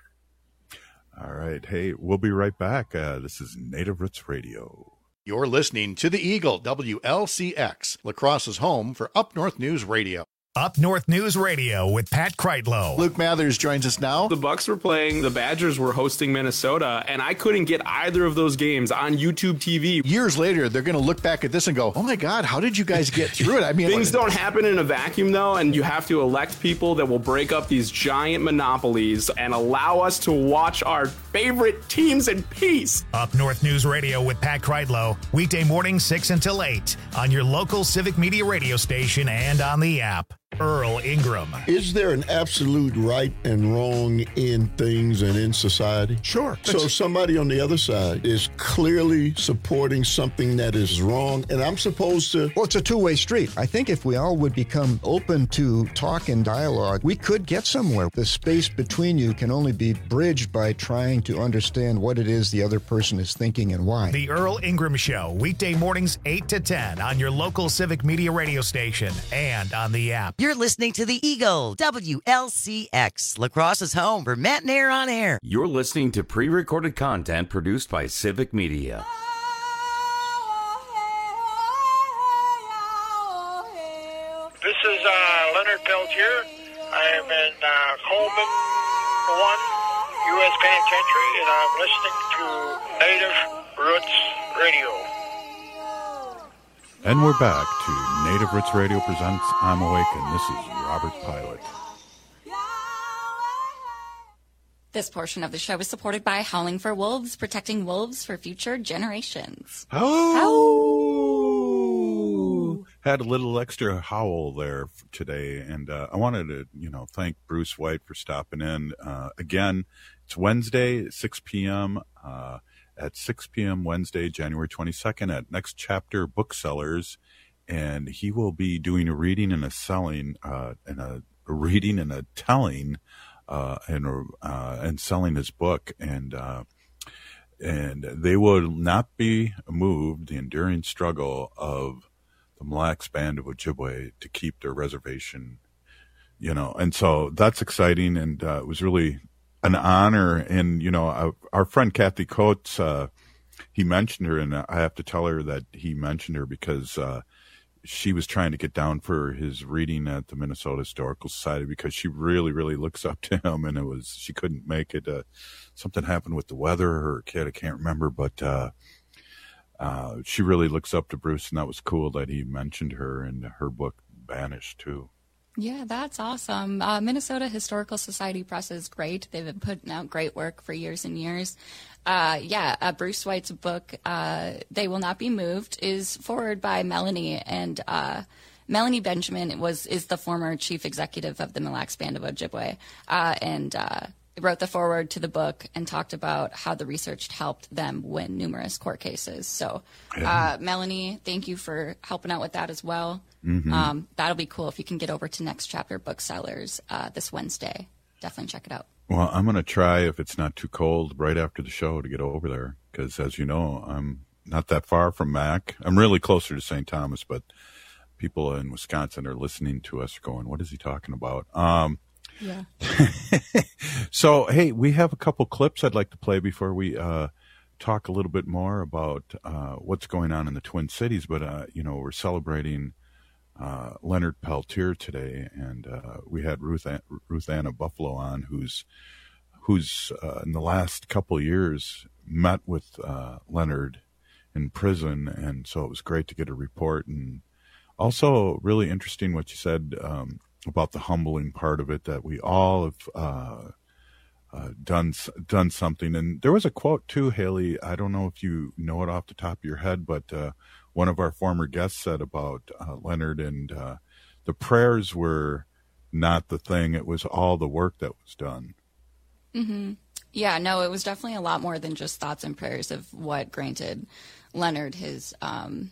All right. Hey, we'll be right back. Uh, this is Native Roots Radio. You're listening to the Eagle, W L C X, La Crosse's home for Up North News Radio. Up North News Radio with Pat Kreitlow. Luke Mathers joins us now. The Bucks were playing, the Badgers were hosting Minnesota, and I couldn't get either of those games on YouTube T V. Years later, they're going to look back at this and go, oh my God, how did you guys get through it? I mean, things don't happen in a vacuum, though, and you have to elect people that will break up these giant monopolies and allow us to watch our favorite teams in peace. Up North News Radio with Pat Kreitlow, weekday morning six until eight on your local Civic Media radio station and on the app. Earl Ingram. Is there an absolute right and wrong in things and in society? Sure. So somebody on the other side is clearly supporting something that is wrong, and I'm supposed to... Well, it's a two-way street. I think if we all would become open to talk and dialogue, we could get somewhere. The space between you can only be bridged by trying to understand what it is the other person is thinking and why. The Earl Ingram Show, weekday mornings eight to ten on your local Civic Media radio station and on the app. You're listening to the Eagle, W L C X, La Crosse's home for Matt and Air on Air. You're listening to pre-recorded content produced by Civic Media. This is uh, Leonard Peltier. I am in uh, Coleman one, U S Penitentiary, and I'm listening to Native Roots Radio. And we're back to Native Roots Radio presents I'm Awake, and this is Robert Pilot. This portion of the show is supported by Howling for Wolves, protecting wolves for future generations. Howl! Had a little extra howl there today, and uh, I wanted to, you know, thank Bruce White for stopping in. Uh, again, it's Wednesday, six p.m., uh, at six p.m. Wednesday, January twenty-second at Next Chapter Booksellers. And he will be doing a reading and a selling, uh, and a, a reading and a telling, uh, and, uh, and selling his book. And, uh, and they will not be moved, the enduring struggle of the Mille Lacs Band of Ojibwe to keep their reservation, you know. And so that's exciting. And, uh, it was really an honor. And, you know, our, our friend Kathy Coates, uh, he mentioned her, and I have to tell her that he mentioned her because, uh, she was trying to get down for his reading at the Minnesota Historical Society because she really, really looks up to him, and it was, she couldn't make it. Uh, something happened with the weather, her kid, I can't remember, but, uh, uh, she really looks up to Bruce, and that was cool that he mentioned her and her book Banished too. Yeah, that's awesome. Uh, Minnesota Historical Society Press is great. They've been putting out great work for years and years. Uh, yeah, uh, Bruce White's book, uh, They Will Not Be Moved, is forwarded by Melanie. And uh, Melanie Benjamin was is the former chief executive of the Mille Lacs Band of Ojibwe, uh, and uh, wrote the foreword to the book and talked about how the research helped them win numerous court cases. So, uh, Melanie, thank you for helping out with that as well. Mm-hmm. Um, that'll be cool if you can get over to Next Chapter Booksellers uh, this Wednesday. Definitely check it out. Well, I'm going to try, if it's not too cold, right after the show to get over there because, as you know, I'm not that far from Mac. I'm really closer to Saint Thomas, but people in Wisconsin are listening to us going, what is he talking about? Um, yeah. So, hey, we have a couple clips I'd like to play before we uh, talk a little bit more about uh, what's going on in the Twin Cities. But, uh, you know, we're celebrating Uh, Leonard Peltier today, and uh, we had Ruth Ann, Ruth Anna Buffalo on, who's who's uh, in the last couple of years met with uh, Leonard in prison, and so it was great to get a report. And also really interesting what you said um, about the humbling part of it, that we all have uh, uh, done done something. And there was a quote too, Haley, I don't know if you know it off the top of your head, but uh, one of our former guests said about uh, Leonard, and uh, the prayers were not the thing. It was all the work that was done. Mm-hmm. Yeah, no, it was definitely a lot more than just thoughts and prayers of what granted Leonard his um,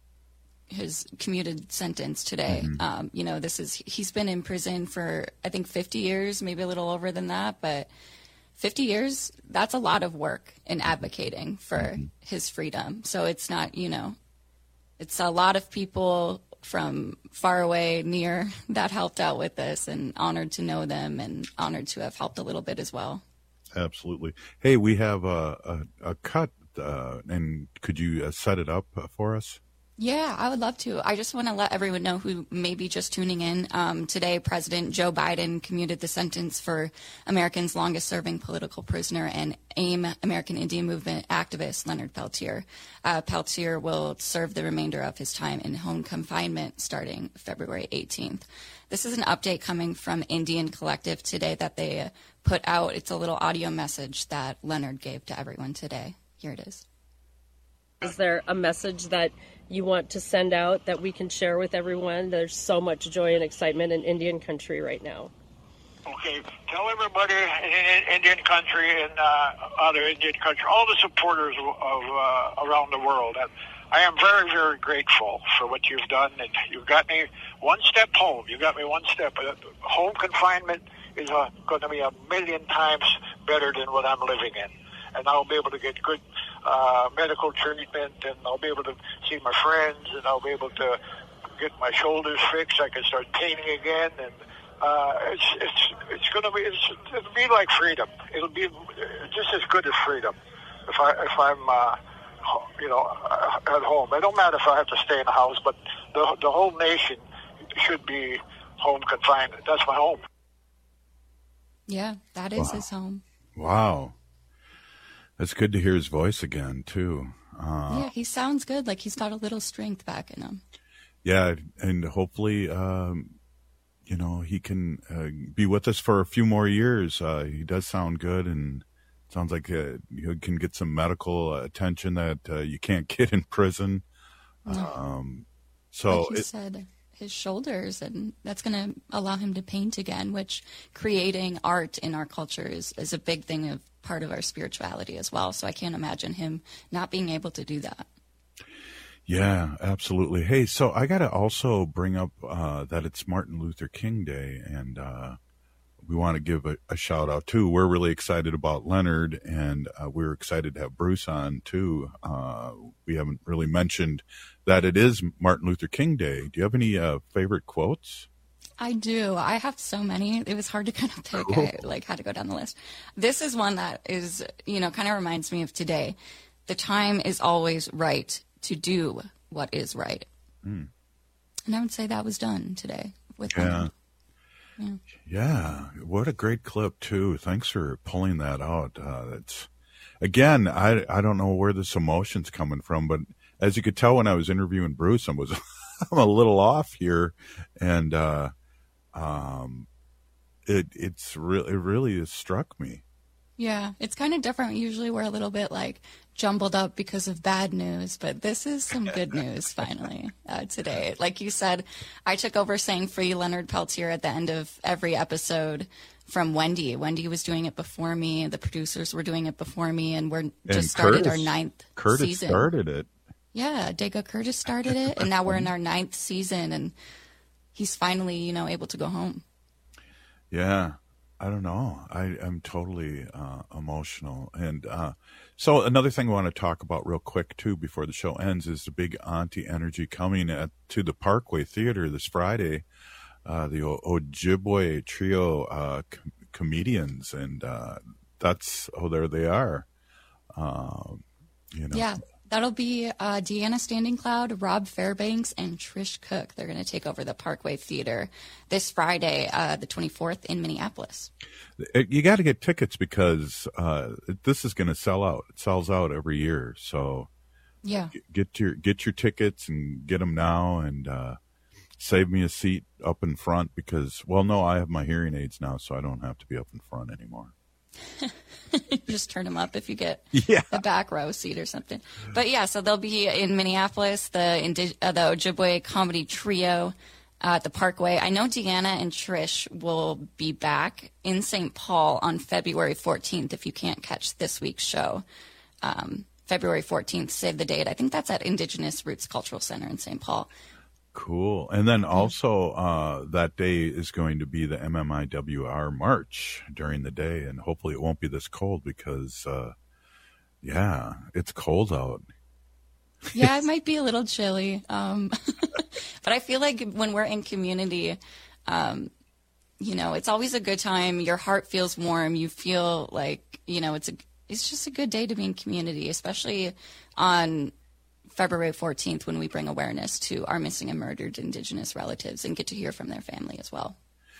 his commuted sentence today. Mm-hmm. Um, you know, this is, he's been in prison for, I think, fifty years, maybe a little over than that, but fifty years, that's a lot of work in advocating for mm-hmm. his freedom. So it's not, you know, it's a lot of people from far away, near, that helped out with this, and honored to know them and honored to have helped a little bit as well. Absolutely. Hey, we have a, a, a cut, uh, and could you uh, set it up uh, for us? Yeah, I would love to. I just want to let everyone know who may be just tuning in. Um, today, President Joe Biden commuted the sentence for America's longest-serving political prisoner and AIM, American Indian Movement activist, Leonard Peltier. Uh, Peltier will serve the remainder of his time in home confinement starting February eighteenth. This is an update coming from Indian Collective today that they uh, put out. It's a little audio message that Leonard gave to everyone today. Here it is. Is there a message that you want to send out that we can share with everyone? There's so much joy and excitement in Indian country right now. Okay, tell everybody in Indian country and uh, other Indian country, all the supporters of, of uh, around the world, that I am very, very grateful for what you've done. And you've got me one step home. You got me one step. Home confinement is uh, going to be a million times better than what I'm living in. And I'll be able to get good uh, medical treatment, and I'll be able to see my friends, and I'll be able to get my shoulders fixed. I can start painting again, and uh, it's it's it's going to be it's, it'll be like freedom. It'll be just as good as freedom if I if I'm uh, you know at home. It don't matter if I have to stay in the house, but the the whole nation should be home confinement. That's my home. Yeah, that is wow. his home. Wow. It's good to hear his voice again, too. Uh, yeah, he sounds good. Like he's got a little strength back in him. Yeah, and hopefully, um, you know, he can uh, be with us for a few more years. Uh, he does sound good, and sounds like uh, you can get some medical attention that uh, you can't get in prison. No. Um, so like he it, said, his shoulders, and that's going to allow him to paint again, which creating art in our culture is, is a big thing of part of our spirituality as well. So I can't imagine him not being able to do that. Yeah, absolutely. Hey, so I got to also bring up uh, that it's Martin Luther King Day, and uh, we want to give a, a shout out too. We're really excited about Leonard, and uh, we're excited to have Bruce on too. Uh, we haven't really mentioned that it is Martin Luther King Day. Do you have any uh, favorite quotes? I do. I have so many. It was hard to kind of pick. I like had to go down the list. This is one that is, you know, kind of reminds me of today. The time is always right to do what is right. Mm. And I would say that was done today with yeah. yeah. Yeah. What a great clip too. Thanks for pulling that out. Uh, it's again, I, I don't know where this emotion's coming from, but as you could tell when I was interviewing Bruce, I was, I'm a little off here. And, uh, um, it, it's really, it really has struck me. Yeah, it's kind of different. Usually we're a little bit like jumbled up because of bad news, but this is some good news finally uh, today. Like you said, I took over saying Free Leonard Peltier at the end of every episode from Wendy. Wendy was doing it before me. The producers were doing it before me, and we're just and started Curtis, our ninth Curtis season. started it. Yeah, Dago Curtis started it, and now we're in our ninth season, and he's finally, you know, able to go home. Yeah. I don't know. I am totally uh, emotional. And uh, so another thing I want to talk about real quick, too, before the show ends, is the big Auntie Energy coming at, to the Parkway Theater this Friday. Uh, the o- Ojibwe Trio uh, com- comedians. And uh, that's, oh, there they are. Um, you know. Yeah. That'll be uh, Deanna Standing Cloud, Rob Fairbanks, and Trish Cook. They're going to take over the Parkway Theater this Friday, uh, the twenty-fourth in Minneapolis. You got to get tickets because uh, this is going to sell out. It sells out every year. So yeah, get your get your tickets and get them now, and uh, save me a seat up in front because, well, no, I have my hearing aids now, so I don't have to be up in front anymore. Just turn them up if you get yeah. a back row seat or something. But yeah, so they'll be in Minneapolis, the Indi- uh, the Ojibwe Comedy Trio uh, at the Parkway. I know Deanna and Trish will be back in Saint Paul on February fourteenth if you can't catch this week's show. Um, February fourteenth, save the date. I think that's at Indigenous Roots Cultural Center in Saint Paul. Cool. And then also uh, that day is going to be the M M I W R March during the day, and hopefully it won't be this cold because, uh, yeah, it's cold out. Yeah, it might be a little chilly. Um, but I feel like when we're in community, um, you know, it's always a good time. Your heart feels warm. You feel like, you know, it's a, it's just a good day to be in community, especially on February fourteenth when we bring awareness to our missing and murdered Indigenous relatives and get to hear from their family as well.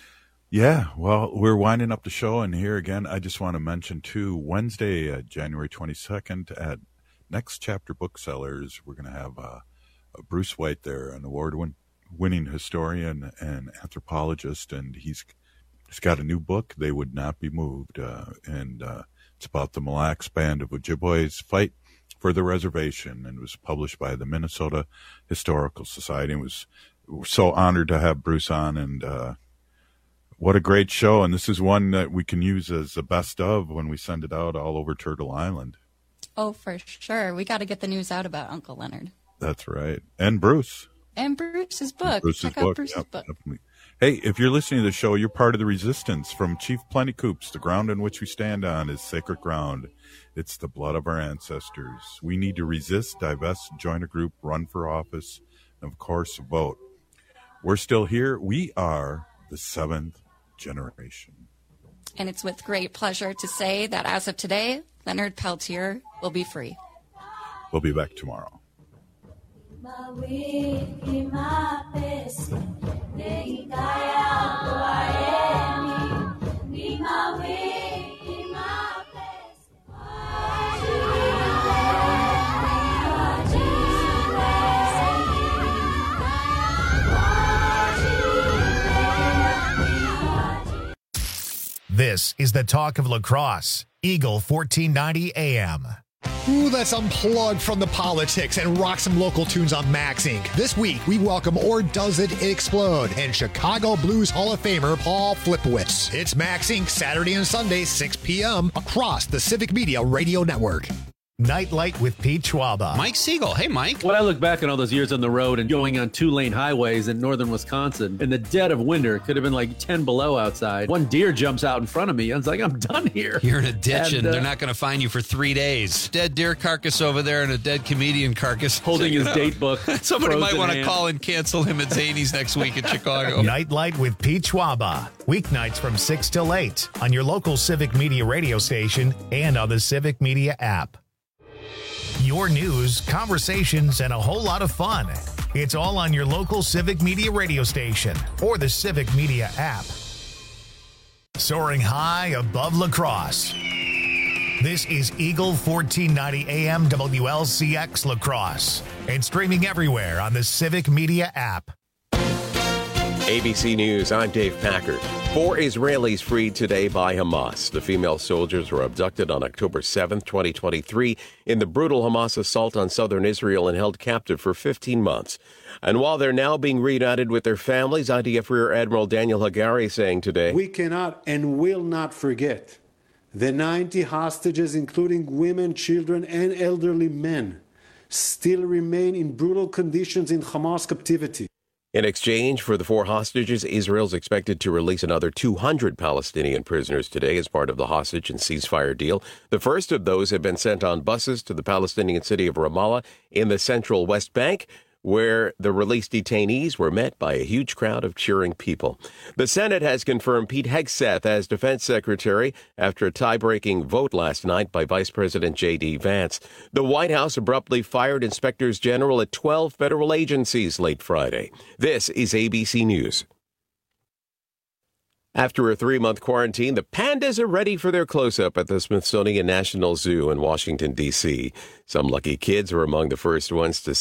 Yeah, well, we're winding up the show, and here again, I just want to mention too, Wednesday, uh, January twenty-second at Next Chapter Booksellers, we're going to have uh, Bruce White there, an award-winning historian and anthropologist, and he's he's got a new book, They Would Not Be Moved, uh, and uh, it's about the Mille Lacs Band of Ojibwe's fight for the reservation, and was published by the Minnesota Historical Society. And was we're so honored to have Bruce on, and uh, what a great show. And this is one that we can use as the best of when we send it out all over Turtle Island. Oh, for sure. We got to get the news out about Uncle Leonard. That's right. And Bruce. And Bruce's book. Bruce's Check book. out Bruce's Yep, book. Definitely. Hey, if you're listening to the show, you're part of the resistance. From Chief Plentycoops, the ground on which we stand on is sacred ground. It's the blood of our ancestors. We need to resist, divest, join a group, run for office, and of course, vote. We're still here. We are the seventh generation. And it's with great pleasure to say that as of today, Leonard Peltier will be free. We'll be back tomorrow. This is the talk of La Crosse, Eagle fourteen ninety A M. Ooh, let's unplug from the politics and rock some local tunes on Max Incorporated. This week, we welcome Or Does It Explode and Chicago Blues Hall of Famer Paul Flipowitz. It's Max Incorporated, Saturday and Sunday, six p.m. across the Civic Media Radio Network. Nightlight with Pete Schwaba. Mike Siegel. Hey, Mike. When I look back on all those years on the road and going on two-lane highways in northern Wisconsin, in the dead of winter, it could have been like ten below outside. One deer jumps out in front of me. I was like, I'm done here. You're in a ditch, and, and uh, they're not going to find you for three days. Dead deer carcass over there and a dead comedian carcass. Holding his date book. Somebody might want to call and cancel him at Zany's next week in Chicago. Nightlight with Pete Schwaba. Weeknights from six till eight on your local Civic Media radio station and on the Civic Media app. Your news, conversations, and a whole lot of fun. It's all on your local Civic Media radio station or the Civic Media app. Soaring high above La Crosse. This is Eagle fourteen ninety A M W L C X La Crosse and streaming everywhere on the Civic Media app. A B C News, I'm Dave Packard. Four Israelis freed today by Hamas. The female soldiers were abducted on October seventh, twenty twenty-three, in the brutal Hamas assault on southern Israel and held captive for fifteen months. And while they're now being reunited with their families, I D F Rear Admiral Daniel Hagari saying today, "We cannot and will not forget the ninety hostages, including women, children, and elderly men, still remain in brutal conditions in Hamas captivity." In exchange for the four hostages, Israel's expected to release another two hundred Palestinian prisoners today as part of the hostage and ceasefire deal. The first of those have been sent on buses to the Palestinian city of Ramallah in the central West Bank, where the released detainees were met by a huge crowd of cheering people. The Senate has confirmed Pete Hegseth as defense secretary after a tie-breaking vote last night by Vice President J D. Vance. The White House abruptly fired inspectors general at twelve federal agencies late Friday. This is A B C News. After a three-month quarantine, the pandas are ready for their close-up at the Smithsonian National Zoo in Washington, D C Some lucky kids were among the first ones to